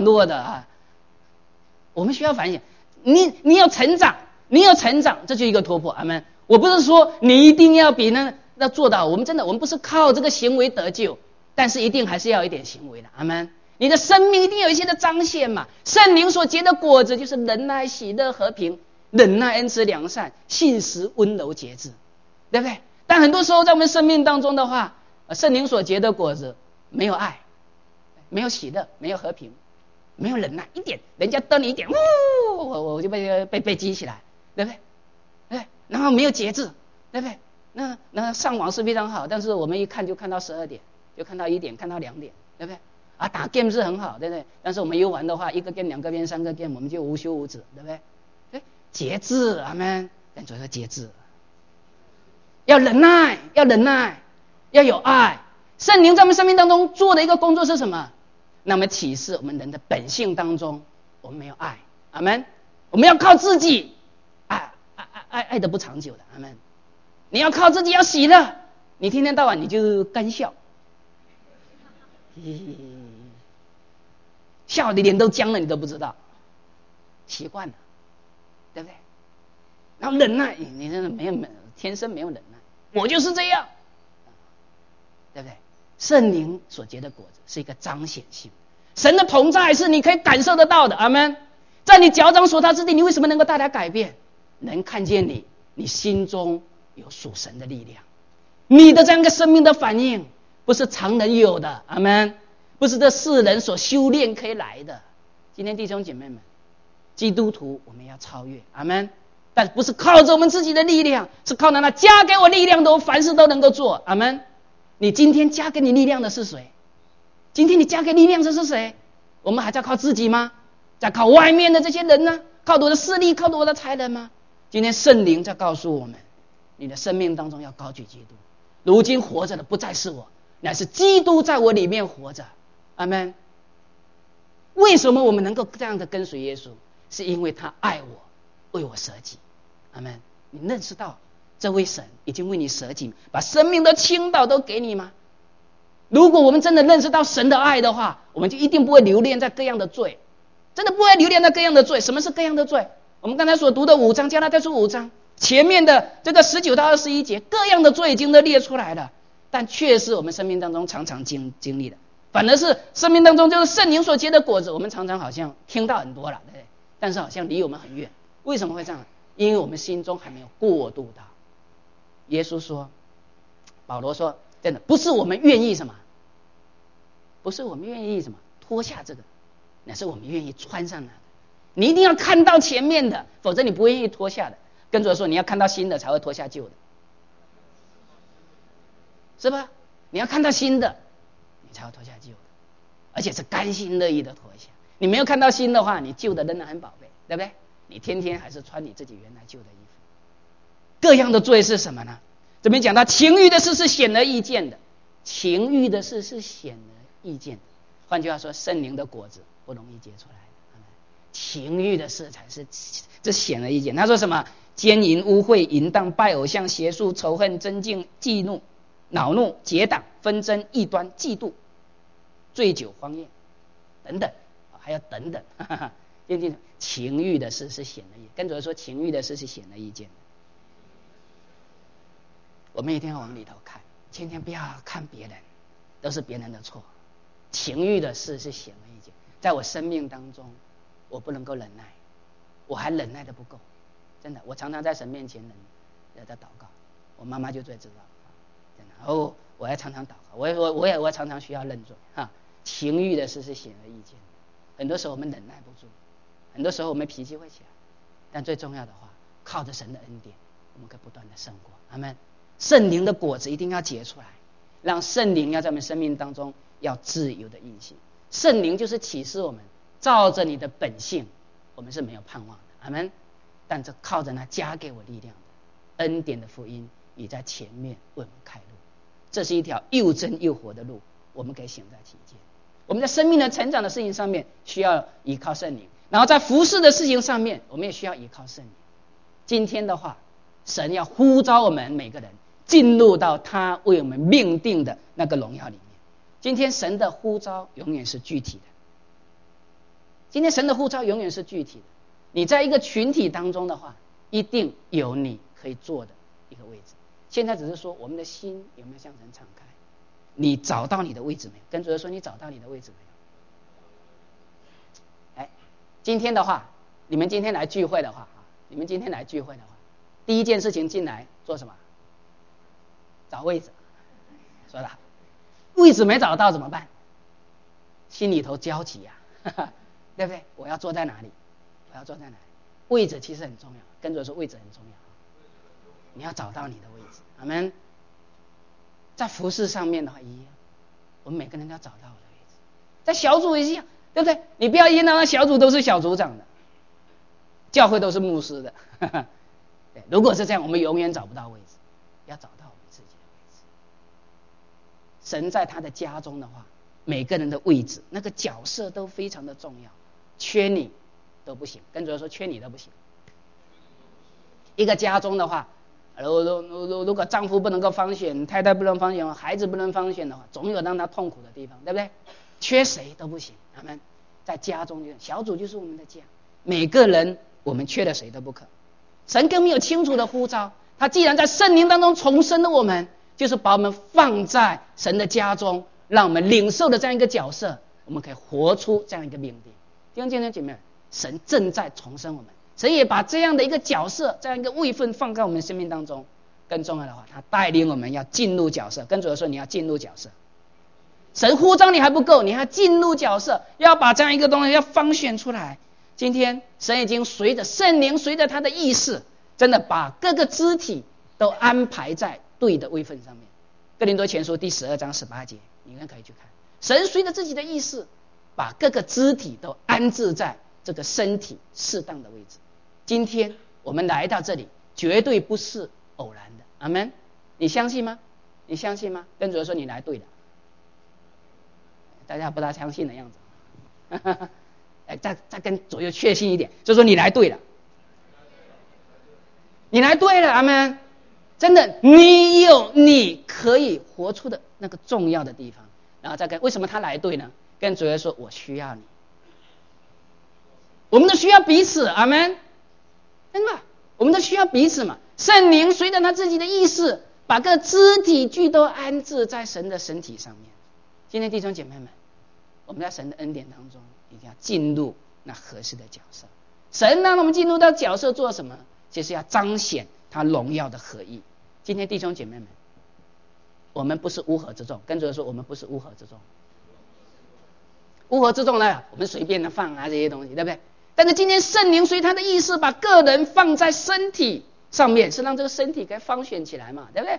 我们需要反省。你要成长，这就是一个突破。阿们。我不是说你一定要比那做到，我们不是靠这个行为得救，但是一定还是要一点行为的。阿们。你的生命一定有一些的彰显嘛。圣灵所结的果子就是仁爱、喜乐、和平、忍耐、恩慈、良善、信实、温柔、节制，对不对？但很多时候在我们生命当中的话，圣灵所结的果子没有爱，没有喜乐，没有和平，没有忍耐，一点人家瞪你一点，我就被激起来，对不对？然后没有节制，对不对？那上网是非常好，但是我们一看就看到12点，就看到1点，看到2点，对不对？打 game 是很好，对不对？但是我们游玩的话，1个 game、2个 game、3个 game， 我们就无休无止，对不对？节制，阿们。跟主说节制，要忍耐，要有爱。圣灵在我们生命当中做的一个工作是什么？那么启示我们人的本性当中，我们没有爱，阿们。我们要靠自己，爱的不长久的，阿们。你要靠自己，要喜乐，你天天到晚你就干笑，笑的脸都僵了，你都不知道，习惯了，对不对？然后忍耐，你真的天生没有忍耐，我就是这样，对不对？圣灵所结的果子是一个彰显性，神的同在是你可以感受得到的，阿们。在你脚掌所到之地，你为什么能够带来改变？能看见你心中有属神的力量，你的这样一个生命的反应不是常人有的，阿们。不是这世人所修炼可以来的。今天弟兄姐妹们，基督徒我们要超越，阿们。但不是靠着我们自己的力量，是靠那加给我力量的，我凡事都能够做，阿们。你今天加给你力量的是谁？今天你加给力量的是谁？我们还在靠自己吗？在靠外面的这些人呢？靠我的势力，靠我的才能吗？今天圣灵在告诉我们，你的生命当中要高举基督。如今活着的不再是我，乃是基督在我里面活着，阿们。为什么我们能够这样的跟随耶稣？是因为他爱我，为我舍己，阿们。你认识到这位神已经为你舍己，把生命的倾倒都给你吗？如果我们真的认识到神的爱的话，我们就一定不会留恋在各样的罪，真的不会留恋在各样的罪。什么是各样的罪？我们刚才所读的5章，加拉太书5章前面的这个19到21节，各样的罪已经都列出来了，但却是我们生命当中常常经历的。反而是生命当中就是圣灵所结的果子，我们常常好像听到很多了，对不对？但是好像离我们很远。为什么会这样？因为我们心中还没有过渡到。耶稣说，保罗说，真的不是我们愿意什么，不是我们愿意什么脱下这个，乃是我们愿意穿上那个。你一定要看到前面的，否则你不愿意脱下的。跟主说，你要看到新的才会脱下旧的。 是吧？你要看到新的，你才要脱下旧的，而且是甘心乐意的脱下。你没有看到新的话，你旧的仍然很宝贝，对不对？你天天还是穿你自己原来旧的衣服。各样的罪是什么呢？这边讲到情欲的事是显而易见的，情欲的事是显而易见的。换句话说，圣灵的果子不容易结出来的，情欲的事才是这显而易见。他说什么？奸淫、污秽、淫荡、拜偶像、邪术、仇恨、争竞、忌怒、恼怒、结党、纷争、异端、嫉妒、醉酒、荒宴等等，还有等等。情欲的事是显而易见，跟主说情欲的事是显而易见的。我们一定要往里头看，千万不要看别人，都是别人的错。情欲的事是显而易见，在我生命当中，我不能够忍耐，我还忍耐的不够，真的。我常常在神面前在祷告，我妈妈就最知道，真的。然后我还常常祷告，我常常需要认罪哈。情欲的事是显而易见的，很多时候我们忍耐不住，很多时候我们脾气会起来，但最重要的话，靠着神的恩典，我们可以不断的胜过。阿们。圣灵的果子一定要结出来，让圣灵要在我们生命当中要自由的运行。圣灵就是启示我们，照着你的本性，我们是没有盼望的。阿们。但这靠着那加给我力量的恩典的福音，已在前面为我们开路。这是一条又真又活的路，我们可以行在其间。我们在生命的成长的事情上面需要依靠圣灵，然后在服事的事情上面，我们也需要依靠圣灵。今天的话，神要呼召我们每个人进入到他为我们命定的那个荣耀里面。今天神的呼召永远是具体的，今天神的呼召永远是具体的。你在一个群体当中的话，一定有你可以坐的一个位置。现在只是说我们的心有没有向神敞开，你找到你的位置没有？跟主说你找到你的位置没有？今天的话，你们今天来聚会的话，第一件事情进来做什么？找位置。说的好，位置没找到怎么办？心里头焦急呀，对不对？我要坐在哪里？位置其实很重要，跟着说位置很重要，你要找到你的位置。阿们。在服事上面的话一样，我们每个人都要找到我的位置。在小组也一样，对不对？你不要一到小组都是小组长的，教会都是牧师的。对，如果是这样，我们永远找不到位置，要找到我们自己的位置。神在他的家中的话，每个人的位置那个角色都非常的重要，缺你都不行。跟主说缺你都不行。一个家中的话，如果丈夫不能够方选，太太不能方选，孩子不能方选的话，总有让他痛苦的地方，对不对？缺谁都不行。他们在家中，小组就是我们的家，每个人我们缺了谁都不可。神给我们有清楚的呼召，他既然在圣灵当中重生了我们，就是把我们放在神的家中，让我们领受的这样一个角色，我们可以活出这样一个命定。弟兄姐妹，神正在重生我们，神也把这样的一个角色，这样一个位分放在我们生命当中。更重要的话，他带领我们要进入角色。跟主说你要进入角色，神呼召你还不够，你还要进入角色，要把这样一个东西要方选出来。今天神已经随着圣灵，随着他的意识，真的把各个肢体都安排在对的位分上面。哥林多前书第12章18节，你们可以去看。神随着自己的意识，把各个肢体都安置在这个身体适当的位置。今天我们来到这里，绝对不是偶然的。阿们。你相信吗？你相信吗？跟主说你来对了。大家不大相信的样子。再跟左右确信一点，就说你来对了，你来对了。阿们。真的，你有你可以活出的那个重要的地方。然后再跟为什么他来对呢？跟主耶稣说我需要你，我们都需要彼此。阿们。真的，我们都需要彼此嘛。圣灵随着他自己的意识，把各肢体俱都安置在神的身体上面。今天弟兄姐妹们，我们在神的恩典当中一定要进入那合适的角色。神让我们进入到角色做什么？就是要彰显他荣耀的合一。今天弟兄姐妹们，我们不是乌合之众。跟着说我们不是乌合之众。乌合之众呢，我们随便的放这些东西，对不对？但是今天圣灵随他的意识把个人放在身体上面，是让这个身体给方选起来嘛，对不对？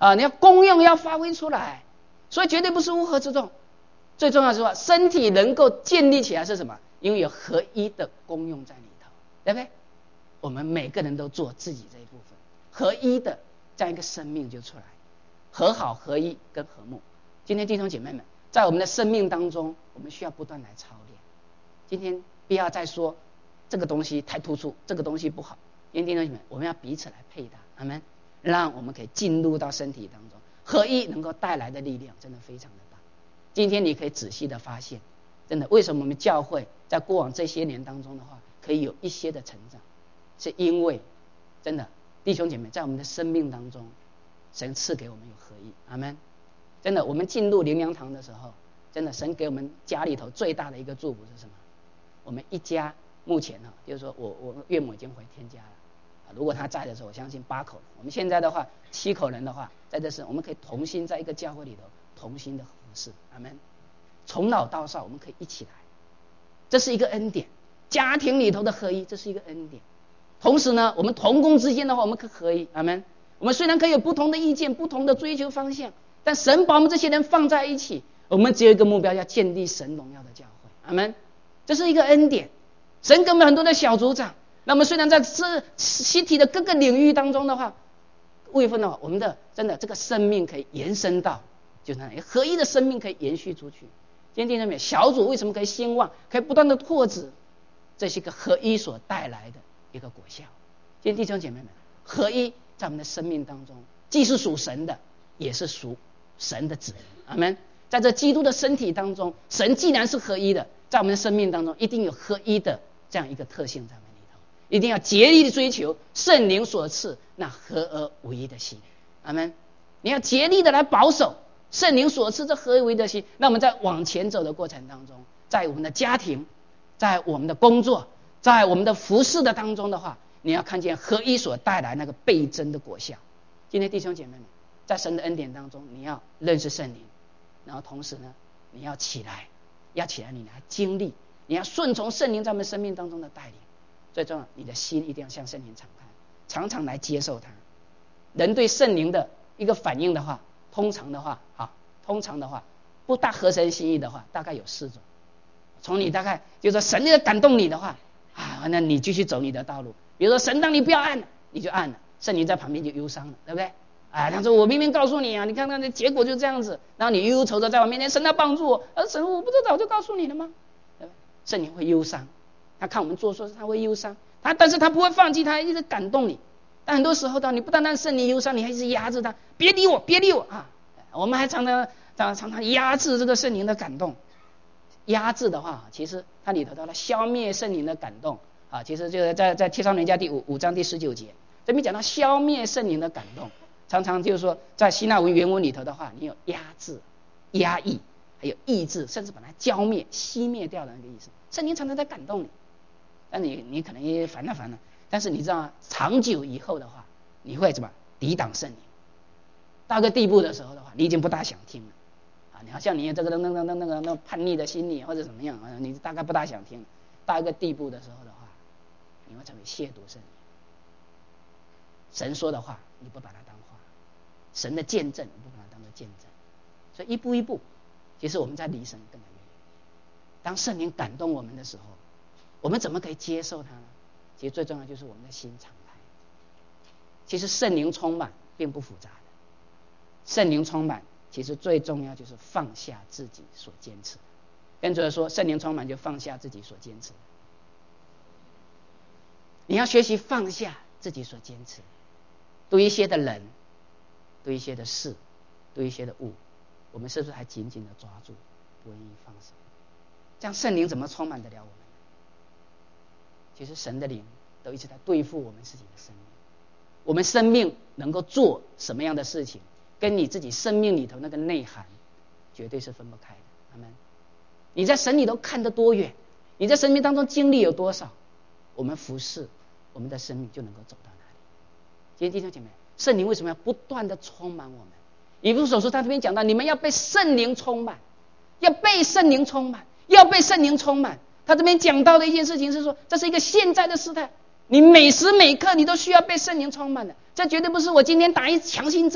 你要功用要发挥出来，所以绝对不是乌合之众。最重要的是说，身体能够建立起来是什么？因为有合一的功用在里头，对不对？我们每个人都做自己这一部分，合一的这样一个生命就出来，和好合一跟和睦。今天弟兄姐妹们，在我们的生命当中，我们需要不断来操练。今天不要再说这个东西太突出，这个东西不好。今天弟兄姐妹，我们要彼此来配搭，阿们，让我们可以进入到身体当中，合一能够带来的力量真的非常的大。今天你可以仔细的发现，真的为什么我们教会在过往这些年当中的话，可以有一些的成长，是因为真的弟兄姐妹在我们的生命当中，神赐给我们有合一，阿们。真的，我们进入灵粮堂的时候，真的神给我们家里头最大的一个祝福是什么？我们一家目前就是说我岳母已经回天家了，如果他在的时候，我相信8口人。我们现在的话7口人的话，在这时我们可以同心在一个教会里头同心的服侍，阿们。从老到少我们可以一起来，这是一个恩典。家庭里头的合一，这是一个恩典。同时呢，我们同工之间的话，我们可以合一，阿们。我们虽然可以有不同的意见，不同的追求方向，但神把我们这些人放在一起，我们只有一个目标，要建立神荣耀的教会，阿们。这是一个恩典。神给我们很多的小组长，那么虽然在这实体的各个领域当中的话，为分我们的真的这个生命可以延伸到，就是那合一的生命可以延续出去。今天弟兄们，小组为什么可以兴旺，可以不断的拓展？这是一个合一所带来的一个果效。今天弟兄姐妹们，合一在我们的生命当中，既是属神的，也是属神的子民，阿们。在这基督的身体当中，神既然是合一的，在我们的生命当中一定有合一的这样一个特性在我们里头，一定要竭力的追求圣灵所赐那合而为一的心，阿们。你要竭力的来保守圣灵所赐这合而为一的心。那我们在往前走的过程当中，在我们的家庭，在我们的工作，在我们的服事的当中的话，你要看见合一所带来那个倍增的果效。今天弟兄姐妹们，在神的恩典当中，你要认识圣灵，然后同时呢，你要起来，你来经历，你要顺从圣灵在我们生命当中的带领。最重要，你的心一定要向圣灵敞开，常常来接受它。人对圣灵的一个反应的话，通常的话不大合神心意的话，大概有4种。从你大概就是说神要感动你的话那你继续走你的道路。比如说神让你不要按了，你就按了，圣灵在旁边就忧伤了，对不对？他说我明明告诉你你看看结果就这样子，然后你忧忧愁愁在我面前，神要帮助我，神我不是早就告诉你了吗？对吧？圣灵会忧伤，他看我们做错事他会忧伤，但是他不会放弃，他一直感动你。但很多时候你不单单圣灵忧伤，你还一直压制他，别理我我们还常常压制这个圣灵的感动。压制的话，其实它里头的消灭圣灵的感动其实就是在帖撒罗尼迦第5章第19节这边讲到消灭圣灵的感动。常常就是说在希腊文原文里头的话，你有压制、压抑，还有抑制，甚至把它浇灭、熄灭掉的那个意思。圣灵常常在感动你，但你可能也烦了，但是你知道长久以后的话，你会怎么抵挡圣灵？到个地步的时候的话，你已经不大想听了你好像你这个那个叛逆的心理或者怎么样你大概不大想听了。到一个地步的时候的话，你会成为亵渎圣灵。神说的话你不把它当话，神的见证你不把它当作见证。所以一步一步，其实我们在离神更加远。当圣灵感动我们的时候，我们怎么可以接受它呢？其实最重要就是我们的心敞开。其实圣灵充满并不复杂的，圣灵充满其实最重要就是放下自己所坚持的。跟主说，圣灵充满就放下自己所坚持的。你要学习放下自己所坚持的，对一些的人，对一些的事，对一些的物，我们是不是还紧紧的抓住，不愿意放手？这样圣灵怎么充满得了我们？其实神的灵都一直在对付我们自己的生命。我们生命能够做什么样的事情，跟你自己生命里头那个内涵绝对是分不开的。阿们。你在神里头看得多远，你在生命当中经历有多少，我们服侍我们的生命就能够走到哪里。今天弟兄姐妹，圣灵为什么要不断的充满我们？以弗所书他这边讲到，你们要被圣灵充满，要被圣灵充满，要被圣灵充满。他这边讲到的一件事情是说，这是一个现在的时代，你每时每刻你都需要被圣灵充满的。这绝对不是我今天打一强心针，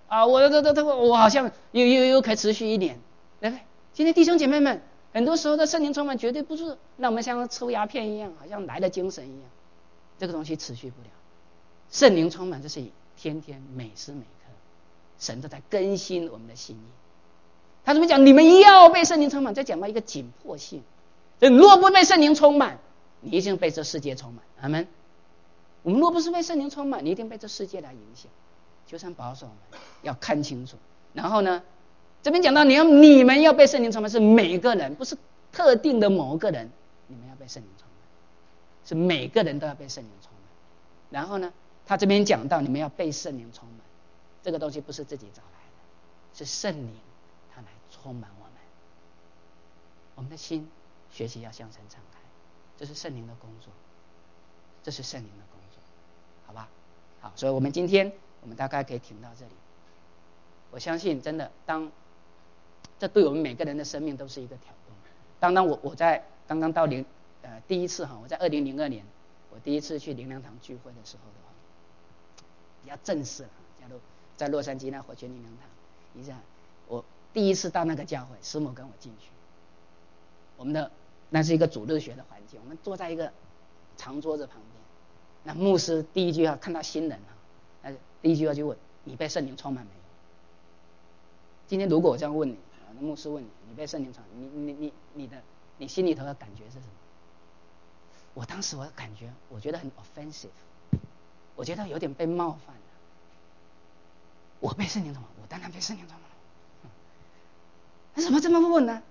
啊，我好像又可以持续1年，对不对？今天弟兄姐妹们，很多时候的圣灵充满绝对不是让我们像抽鸦片一样，好像来了精神一样，这个东西持续不了。圣灵充满，这是天天每时每刻，神都在更新我们的心意。他怎么讲？你们要被圣灵充满，再讲到一个紧迫性。若不被圣灵充满，你一定被这世界充满。阿们。我们若不是被圣灵充满，你一定被这世界来影响。求神保守我们，要看清楚。然后呢，这边讲到你们要被圣灵充满，是每个人，不是特定的某个人，你们要被圣灵充满，是每个人都要被圣灵充满。然后呢，他这边讲到你们要被圣灵充满，这个东西不是自己找来的，是圣灵他来充满我们。我们的心学习要向神敞开，这是圣灵的工作，这是圣灵的工作，好吧？好，所以我们今天我们大概可以停到这里。我相信真的，这对我们每个人的生命都是一个挑动。我在刚刚到第一次我在2002年我第一次去灵粮堂聚会的时候的话，比较正式了，假如在洛杉矶那火泉灵粮堂，你想我第一次到那个教会，师母跟我进去，那是一个主日学的环境，我们坐在一个长桌子旁边，那牧师第一句话看到新人第一句话就问你被圣灵充满没有？今天如果我这样问你，牧师问你被圣灵充满，你心里头的感觉是什么？我当时我的感觉，我觉得很 offensive， 我觉得有点被冒犯了。我被圣灵充满，我当然被圣灵充满了。为什么这么问呢？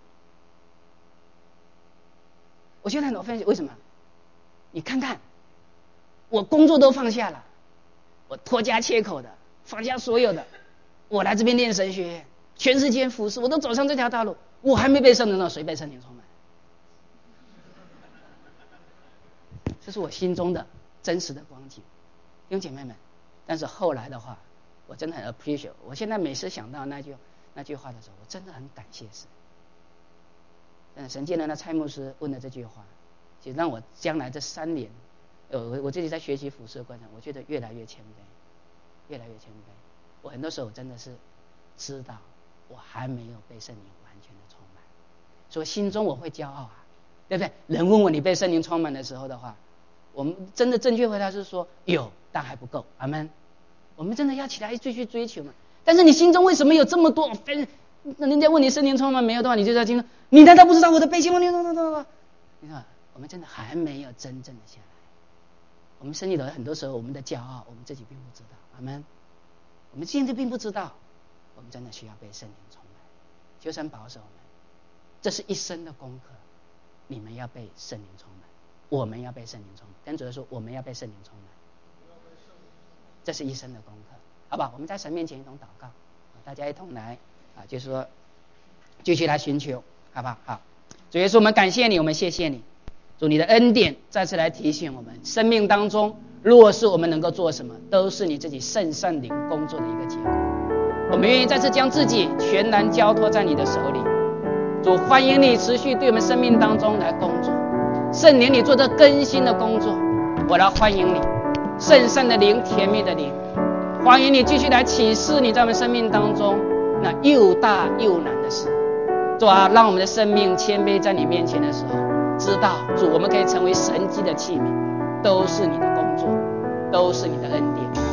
我觉得很 offensive， 为什么？你看看，我工作都放下了，我脱家切口的，放下所有的，我来这边念神学院，全世界服侍，我都走上这条道路，我还没被圣灵充满，谁被圣灵充满？这是我心中的真实的光景，弟兄姐妹们。但是后来的话，我真的很 appreciate。我现在每次想到那句话的时候，我真的很感谢神。神见了那蔡牧师问的这句话，其实让我将来这3年，我自己在学习服侍的过程，我觉得越来越谦卑，越来越谦卑。我很多时候真的是知道我还没有被圣灵完全的充满，所以心中我会骄傲对不对？人问我你被圣灵充满的时候的话，我们真的正确回答是说有，但还不够。阿们。我们真的要起来继续追求嘛？但是你心中为什么有这么多人家问你圣灵充满没有的话，你就在心中，你难道不知道我的悲心吗？你看，我们真的还没有真正的下来。我们身体的很多时候，我们的骄傲，我们自己并不知道。阿们。我们现在并不知道，我们真的需要被圣灵充满。求神保守我们，这是一生的功课。你们要被圣灵充满，我们要被圣灵充满。跟主耶稣说，我们要被圣灵充满，这是一生的功课，好吧？我们在神面前一同祷告，大家一同来就是说继续来寻求，好不好？好，主耶稣，我们感谢你，我们谢谢你，主你的恩典再次来提醒我们，生命当中若是我们能够做什么，都是你自己圣灵工作的一个结果。我们愿意再次将自己全然交托在你的手里，主欢迎你持续对我们生命当中来工作，圣灵你做这更新的工作，我来欢迎你，圣善的灵，甜蜜的灵，欢迎你继续来启示你在我们生命当中那又大又难的事。主让我们的生命谦卑在你面前的时候，知道主我们可以成为神迹的器皿，都是你的工作，都是你的恩典。